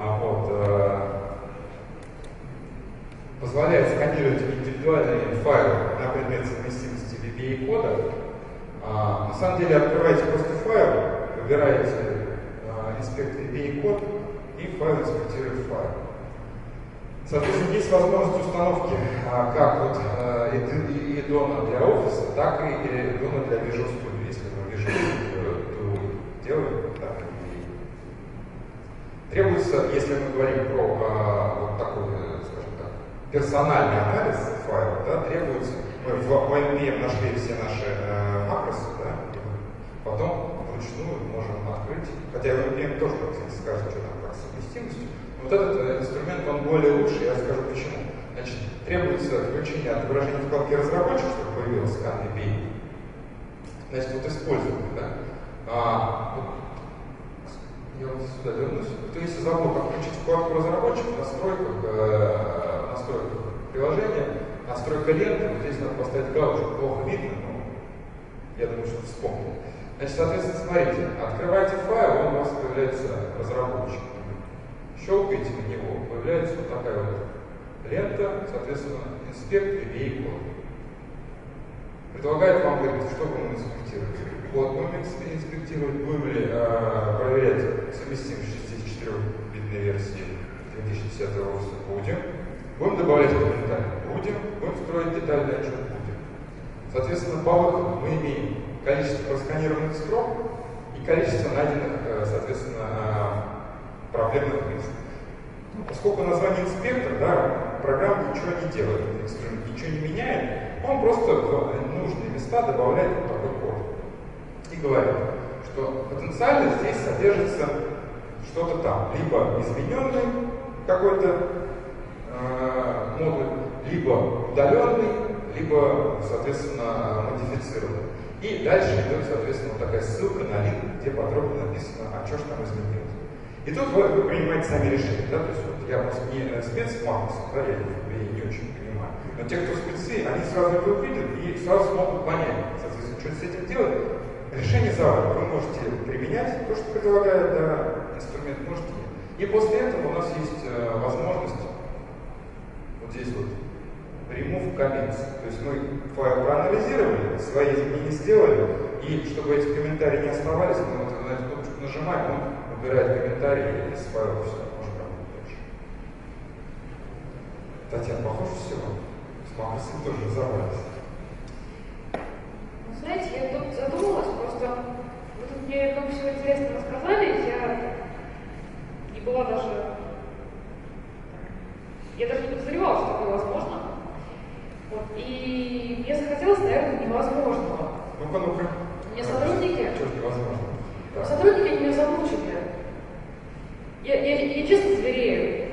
Позволяет сканировать индивидуальные файлы на предмет совместимости VBA кода. На самом деле открываете просто файл, выбираете инспектор VBA код и файл инспектирует файл. Соответственно, есть возможность установки как вот Edona для офиса, так и Edona для Visual Studio. Если мы Visual Studio делаем, так и требуется, если мы говорим про вот такой, скажем так, персональный анализ файла, да, требуется, мы в OMPM нашли все наши макросы, да, потом вручную можем открыть, хотя OMPM тоже, как скажет, что там как с совместимостью. Вот этот инструмент, он более лучший, я скажу почему. Значит, требуется включение отображения вкладки разработчик, чтобы появился скан VBA. Значит, вот использование, да. Я вот сюда вернусь. То есть, если забыл, как включить вкладку разработчик, настройка приложения, настройка ленты, вот здесь надо поставить галочку, плохо видно, но я думаю, что вспомнил. Значит, соответственно, смотрите, открываете файл, он у вас появляется разработчик. Щелкаете на него, появляется вот такая вот лента, соответственно, инспект VBA код. Предлагает вам, говорит, что будем инспектировать. Код будем инспектировать, будем ли проверять совместимость 64-битной версии 2010 офиса, будем добавлять комментарии, будем строить детальный отчет, будем. Соответственно, по выходу мы имеем количество просканированных строк и количество найденных, соответственно, проблемных мест. Поскольку название инспектор, да, программа ничего не делает, инструмент ничего не меняет, он просто в нужные места добавляет вот такой код. И говорит, что потенциально здесь содержится что-то там, либо измененный какой-то модуль, либо удаленный, либо, соответственно, модифицированный. И дальше идет, соответственно, вот такая ссылка на линк, где подробно написано, а что же там изменилось. И тут вы принимаете сами решения, да, то есть вот я просто не спец в Макросе, да, я не очень понимаю. Но те, кто спецы, они сразу это увидят и сразу смогут понять, соответственно, что с этим делать. Решение за вами. Вы можете применять то, что предлагает инструмент, можете нет. И после этого у нас есть возможность вот здесь вот remove comments. То есть мы файл проанализировали, свои изменения сделали, и чтобы эти комментарии не оставались, мы вот на эту кнопочку нажимаем, он убирает комментарии из файла, все, можем работать дальше. Татьяна, похоже всего? С Макросом тоже разобрались. Ну, знаете, я тут задумалась, просто вы тут мне много всего интересного рассказали, я не была даже... Я даже не подозревала, что такое возможно. Вот. И мне захотелось, наверное, невозможного. Ну-ка. У меня сотрудники... Что ж невозможно? Да. Сотрудники, они меня замучили. Я честно зверею.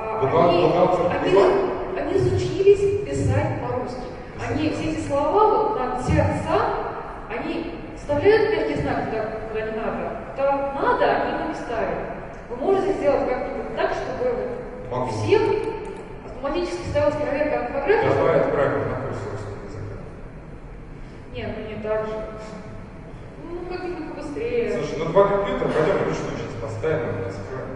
Они разучились писать по-русски. Они все эти слова вот на сердца, они вставляют мягкий знак туда, куда не надо. Куда надо, они не ставят. Вы можете сделать как-нибудь так, чтобы у всех автоматически ставилась проверка орфографии? Давай отправим на курс русского языка. Нет, ну не так же. Ну, как-нибудь побыстрее. Слушай, ну 2 компьютера, пойдем вручную сейчас поставим и раскроем.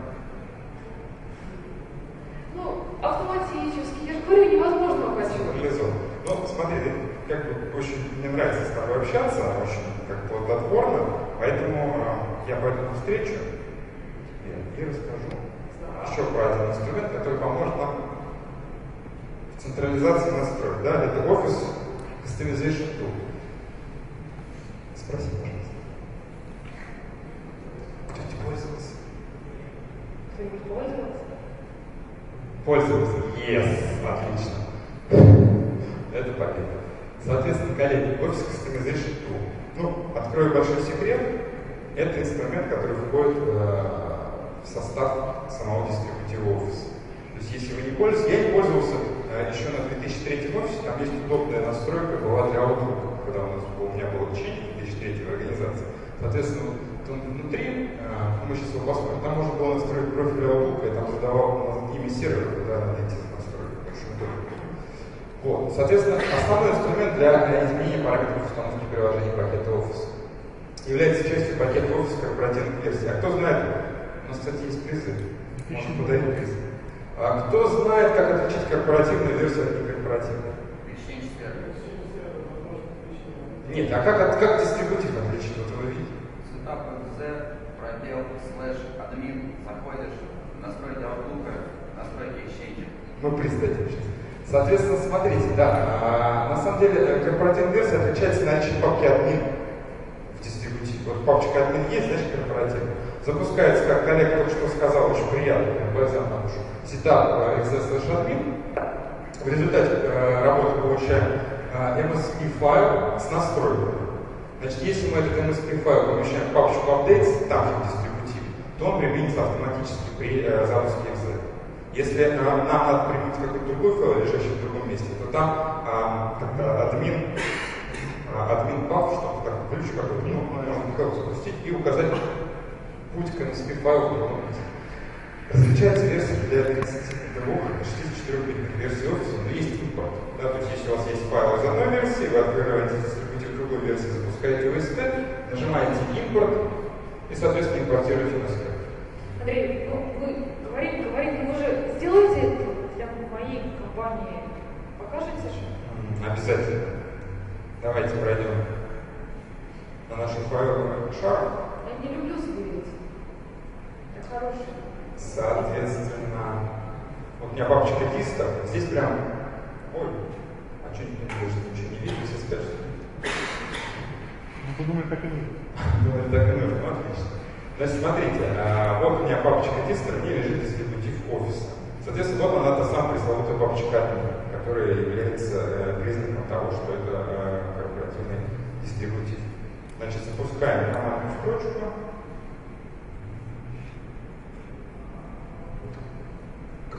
Ну, автоматически. Я же говорю, невозможно хочу. Ну, смотри, как бы очень мне нравится с тобой общаться, очень как-то плодотворно, поэтому я пойду на встречу и расскажу еще про один инструмент, который поможет нам в централизации настроек. Да, это Office Customization Tool. Спроси, пожалуйста. Кто-нибудь пользовался? Кто-нибудь пользовался? Пользовался. Yes, отлично. Это победа. Соответственно, коллеги, Office Customization Tool. Ну, открою большой секрет. Это инструмент, который входит в состав самого дистрибутива Office. То есть, если вы не пользуетесь, я не пользовался еще на 2003 офисе, там есть удобная настройка, была для Outlook, когда у меня было учение в 2003 в организации. Соответственно, внутри, мы сейчас его посмотрим, там можно было настроить профиль Outlook, я там задавал имя сервера, куда найти настройку. Вот. Соответственно, основной инструмент для изменения параметров установки приложений пакета Office является частью пакета Office корпоративных версий. А кто знает, у нас, кстати, есть призы, можно подарить призы. А кто знает, как отличить корпоративную версию от некорпоративной? Нет, а как дистрибутив отличить? Вот вы видите. Z, пробел, /admin, заходишь, настройки Outlook, настройки Exchange. Мы пристатим сейчас. Соответственно, смотрите, да, на самом деле корпоративная версия отличается наличием папки admin в дистрибутиве. Вот папочка admin есть, значит корпоративная. Запускается, как коллега только что сказал, очень приятно, базан нам уж, setup exe/admin. В результате работы получаем MSP файл с настройками. Значит, если мы этот MSP файл помещаем в папочку updates, там же в дистрибутиве, то он применится автоматически при запуске exe. Если нам надо применить какой-то другой файл, лежащий в другом месте, то там админ паф, что-то так, ключ какой-то, ну, можно файл запустить и указать путь к MSP файлу в другом месте. Различаются версии для 64-битных версий Office, но есть импорт. Да, то есть если у вас есть файл из одной версии, вы открываете дистрибутив другой версии, запускаете OST, нажимаете импорт и, соответственно, импортируете MSP. Андрей, ну вы говорите, вы же сделаете это для моей компании. Покажете же? Обязательно. Давайте пройдем на нашу файловую шар. Я не люблю зверить. Я хороший. Соответственно, вот у меня папочка диста, здесь прям, ой, а что ничего не видно, все скажут. Ну, подумали, так и нужно. Думали, так и нужно, отлично. Значит, смотрите, вот у меня папочка диста, в ней лежит дистрибутив офиса. Соответственно, вот она та самая пресловутая папочка admin, которая является признаком того, что это корпоративный дистрибутив. Значит, запускаем командную строчку.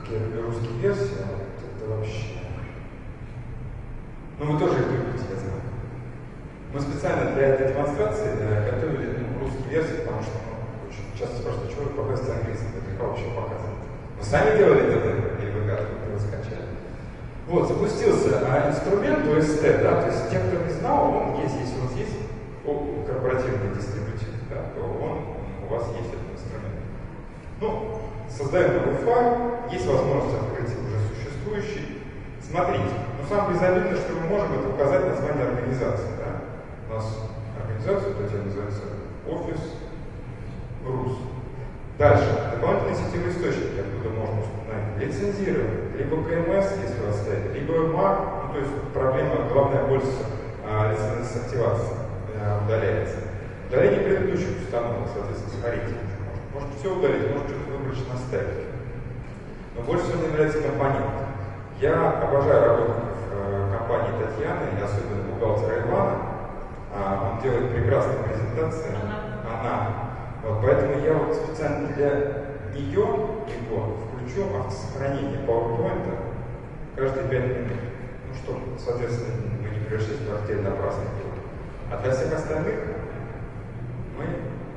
как я люблю русские версии, а вот это вообще... Ну, вы тоже их любите, я знаю. Мы специально для этой демонстрации готовили русские версии, потому что очень часто спрашивают, что вы показываете английский, это как вообще показывает. Вы сами делали это, или вы откуда скачали? Вот, запустился инструмент OST, да, то есть те, кто не знал, он есть, если у вас есть корпоративный дистрибутив, да, то у вас есть этот инструмент. Ну, создаем новый файл, есть возможность открыть уже существующий. Смотрите, ну самое безобидное, что мы можем, это указать название организации, да. У нас организация, кстати, называется Office Rus. Дальше, дополнительные сетевые источники, откуда можно установить лицензирование, либо КМС, если у вас стоит, либо MAC, ну то есть проблема, главная боль с активацией удаляется. Удаление предыдущих установок, соответственно, смотрите. Может все удалить, может что-то выбрать на стеке. Но больше всего мне нравится компонент. Я обожаю работников компании Татьяны, и особенно бухгалтера Ивана. Он делает прекрасные презентации. Она. Вот, поэтому я вот специально для нее его включу автосохранение PowerPoint каждые 5 минут. Ну, чтобы, соответственно, мы не превратились в артель напрасных. А для всех остальных мы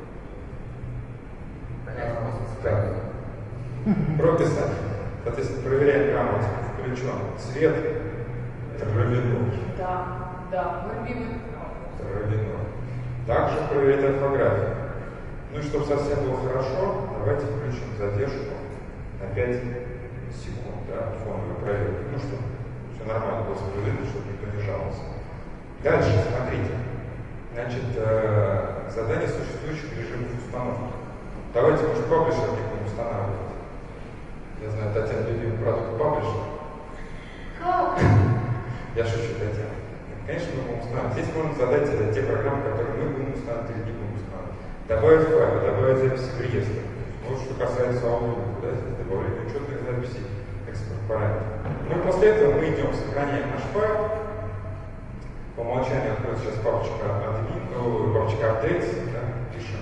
прописать. Соответственно, проверяем камеру, включен цвет травяной. Да, мой любимый. Травяной. Также проверять орфографию. Ну и чтобы совсем было хорошо, давайте включим задержку на 5 секунд, да, фоновую проверку. Ну чтобы все нормально было видно, чтобы никто не жаловался. Дальше, смотрите. Значит, задание существующих режимов установки. Давайте, может, паблишер не будем устанавливать. Я знаю, Татьяна любимый продукт паблишер. Как? Я шучу, Татьяна. Конечно, мы будем устанавливать. Здесь можно задать те программы, которые мы будем устанавливать или не будем устанавливать. Добавить файлы, добавить записи в реестр. Вот что касается аудио, да, здесь добавление учетных записей, экспорт параметров. Ну и после этого мы идем, сохраняем наш файл. По умолчанию откроется сейчас папочка admin, папочка updates, да, пишем.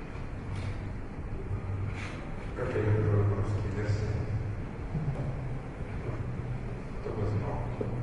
Как я люблю русские версии. Кто бы знал.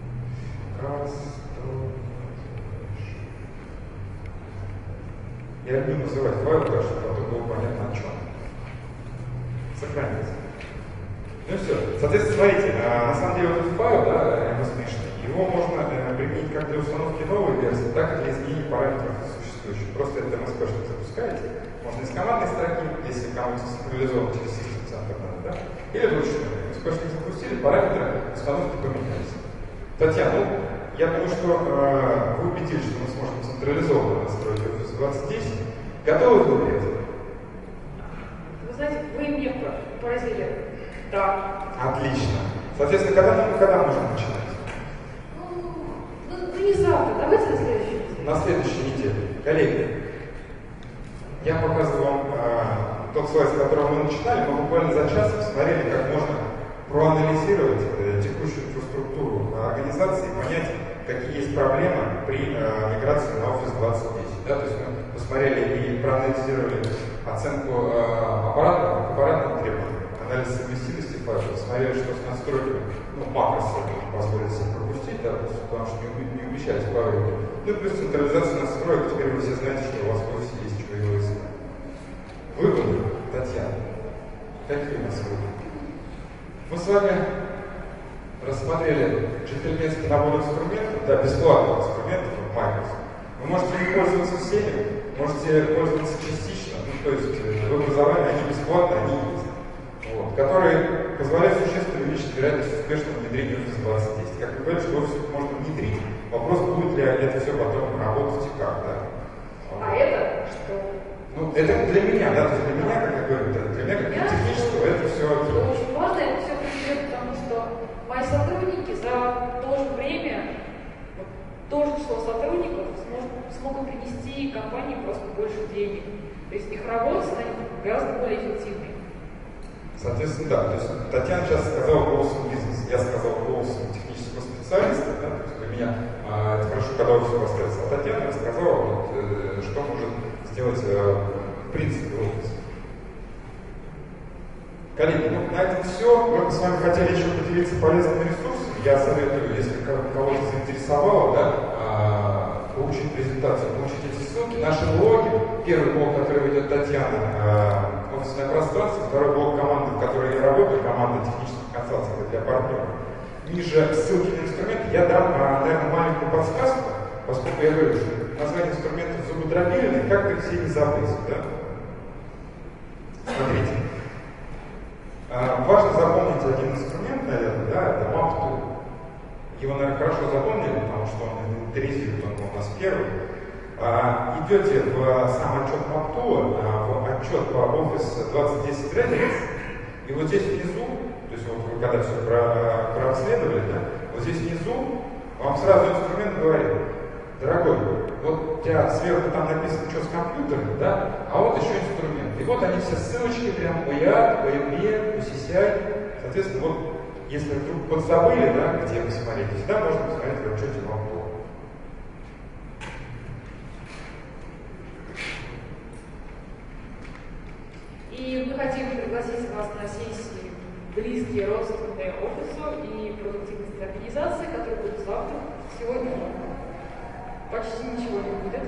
Я люблю называть файл, так чтобы потом было понятно о чем. Сохранится. Ну и все. Соответственно, смотрите, на самом деле вот этот файл, да, смешный, его можно применить как для установки новой версии, так и для изменения параметров существующих. Просто это MSP-шник запускаете. Можно из командной строки, если кому-то централизован через System Center надо, да? Или вручную. MSP-шник запустили, параметры установки поменялись. Татьяна, я думаю, что вы убедились, что мы сможем централизованно настроить Office 2010. Готовы к этому? Вы знаете, вы меня поразили. Да. Отлично. Соответственно, когда можем начинать? Ну, не завтра, давайте на следующей неделе. На следующей неделе. Коллеги, я показываю вам тот слайд, с которого мы начинали. Мы буквально за час посмотрели, как можно проанализировать текущую инфраструктуру организации и понять, какие есть проблемы при миграции на Office 2010. Да? То есть мы посмотрели и проанализировали оценку аппаратных требований, анализ совместимости файлов, посмотрели, что с настройками, ну, макросы позволит себе пропустить, да, потому что не умещались пароли. Ну и плюс централизация настроек, теперь вы все знаете, что у вас в офисе есть что его искать. Выводы, Татьяна. Какие у нас выводы? Мы с вами рассмотрели джентльменский набор инструментов, да, бесплатных инструментов от Microsoft. Вы можете не пользоваться всеми, можете пользоваться частично, ну, то есть в образовании они бесплатные, они есть. Вот, которые позволяют существенно увеличить вероятность успешного внедрения Office 2010. Как вы понимаете, что Office можно внедрить, вопрос, будет ли это все потом работать и как, да. А это что? Ну, это для меня, да, то есть для меня, как я говорю, для меня как технического, это все окей. Очень важно это все приведет, потому что мои сотрудники за то же время, то же число сотрудников смогут принести компании просто больше денег. То есть их работа станет гораздо более эффективной. Соответственно, да, то есть Татьяна сейчас сказала голосом бизнеса, я сказал голосом технического специалиста, да, то есть для меня это хорошо, когда все поставится. А Татьяна рассказала, вот, что может сделать в принципе офис. Коллеги, ну, на этом все. Мы бы с вами хотели еще поделиться полезными ресурсами. Я советую, если кого-то заинтересовало, да, получить презентацию, получить эти ссылки. Наши блоги. Первый блог, который ведет Татьяна, офисное пространство. Второй блог команды, в которой я работаю, команда технических консалтингов для партнеров. Ниже ссылки на инструменты я дам, наверное, маленькую подсказку, поскольку я говорю, что название инструментов зубодробильное, как-то все не забыть, да? Смотрите. Важно запомнить один инструмент, наверное, да, это MapTool. Его, наверное, хорошо запомнили, потому что он инвентаризирует, он у нас первый. Идете в сам отчет MapTool, в отчет по Office 2010 Readiness, и вот здесь внизу, то есть вот вы когда все прообследовали, да, вот здесь внизу вам сразу инструмент говорит: дорогой, вот у тебя сверху там написано, что с компьютером, да, а вот еще инструмент. И вот они все ссылочки, прям OIAD, OME, OCCI. Соответственно, вот если вдруг подзабыли, да, где посмотреть, всегда можно посмотреть в отчете MapTool. И мы хотим пригласить вас на сессии, близкие, родственные офису и продуктивности организации, которые будут завтра. Сегодня почти ничего не будет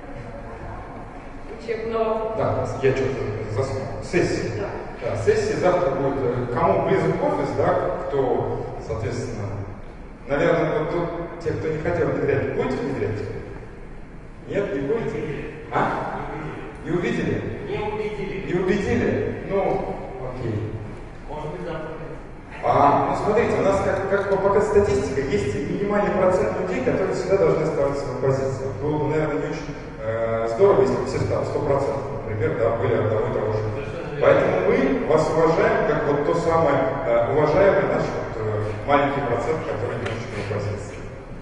учебного. Да, я что-то заснул. Сессия. Да. Да, сессия завтра будет. Кому близок офис, да, кто, соответственно, наверное, вот тут, те, кто не хотел внедрять, будете внедрять? Нет, не будете? А? Не увидели? Не убедили. Не убедили? Ну, окей. Может быть, завтра. Ну, смотрите, у нас, как показывает статистика, есть минимальный процент людей, которые всегда должны оставаться на позиции. Было бы, наверное, не очень здорово, если бы все там 100%, например, да, были одного и того же. Поэтому мы вас уважаем, как вот то самое уважаемый наш маленький процент, который не очень на позиции.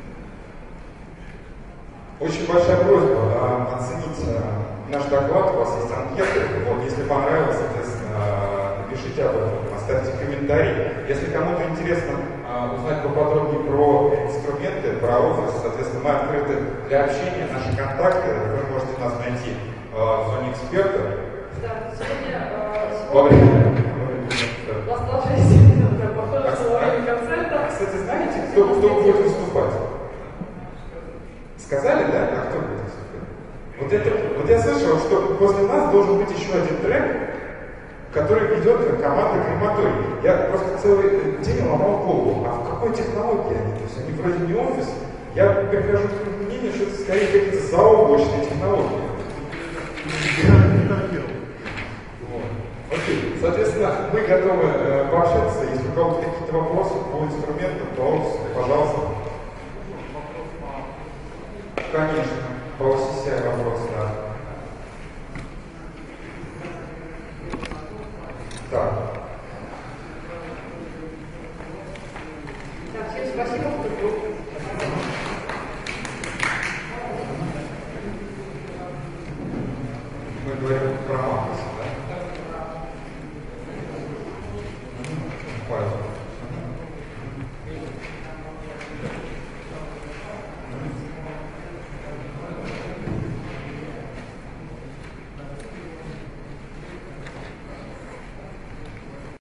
Очень большая просьба оценить наш доклад, у вас есть анкеты, вот, если понравилось, соответственно, напишите об этом, оставьте комментарий. Если кому-то интересно узнать поподробнее про инструменты, про офис, соответственно, мы открыты для общения, наши контакты, вы можете нас найти в зоне эксперта. Да, сегодня Во время оставшиеся минуты, похоже, во время концерта. Кстати, знаете, кто будет выступать? Сказали, да? А кто будет выступать? Вот я слышал, что после нас должен быть еще один трек, который ведет команда Крематорий. Я просто целый день ломал голову. А в какой технологии они? То есть они вроде не офис. Я прихожу к мнению, что это скорее какие-то заоблачные технологии. Я не так делал. Окей. Соответственно, мы готовы пообщаться. Если у кого-то какие-то вопросы по инструментам, то, пожалуйста. Конечно. По OCCI вопрос, да. Так. Так, всем спасибо, кто был. Мы говорим про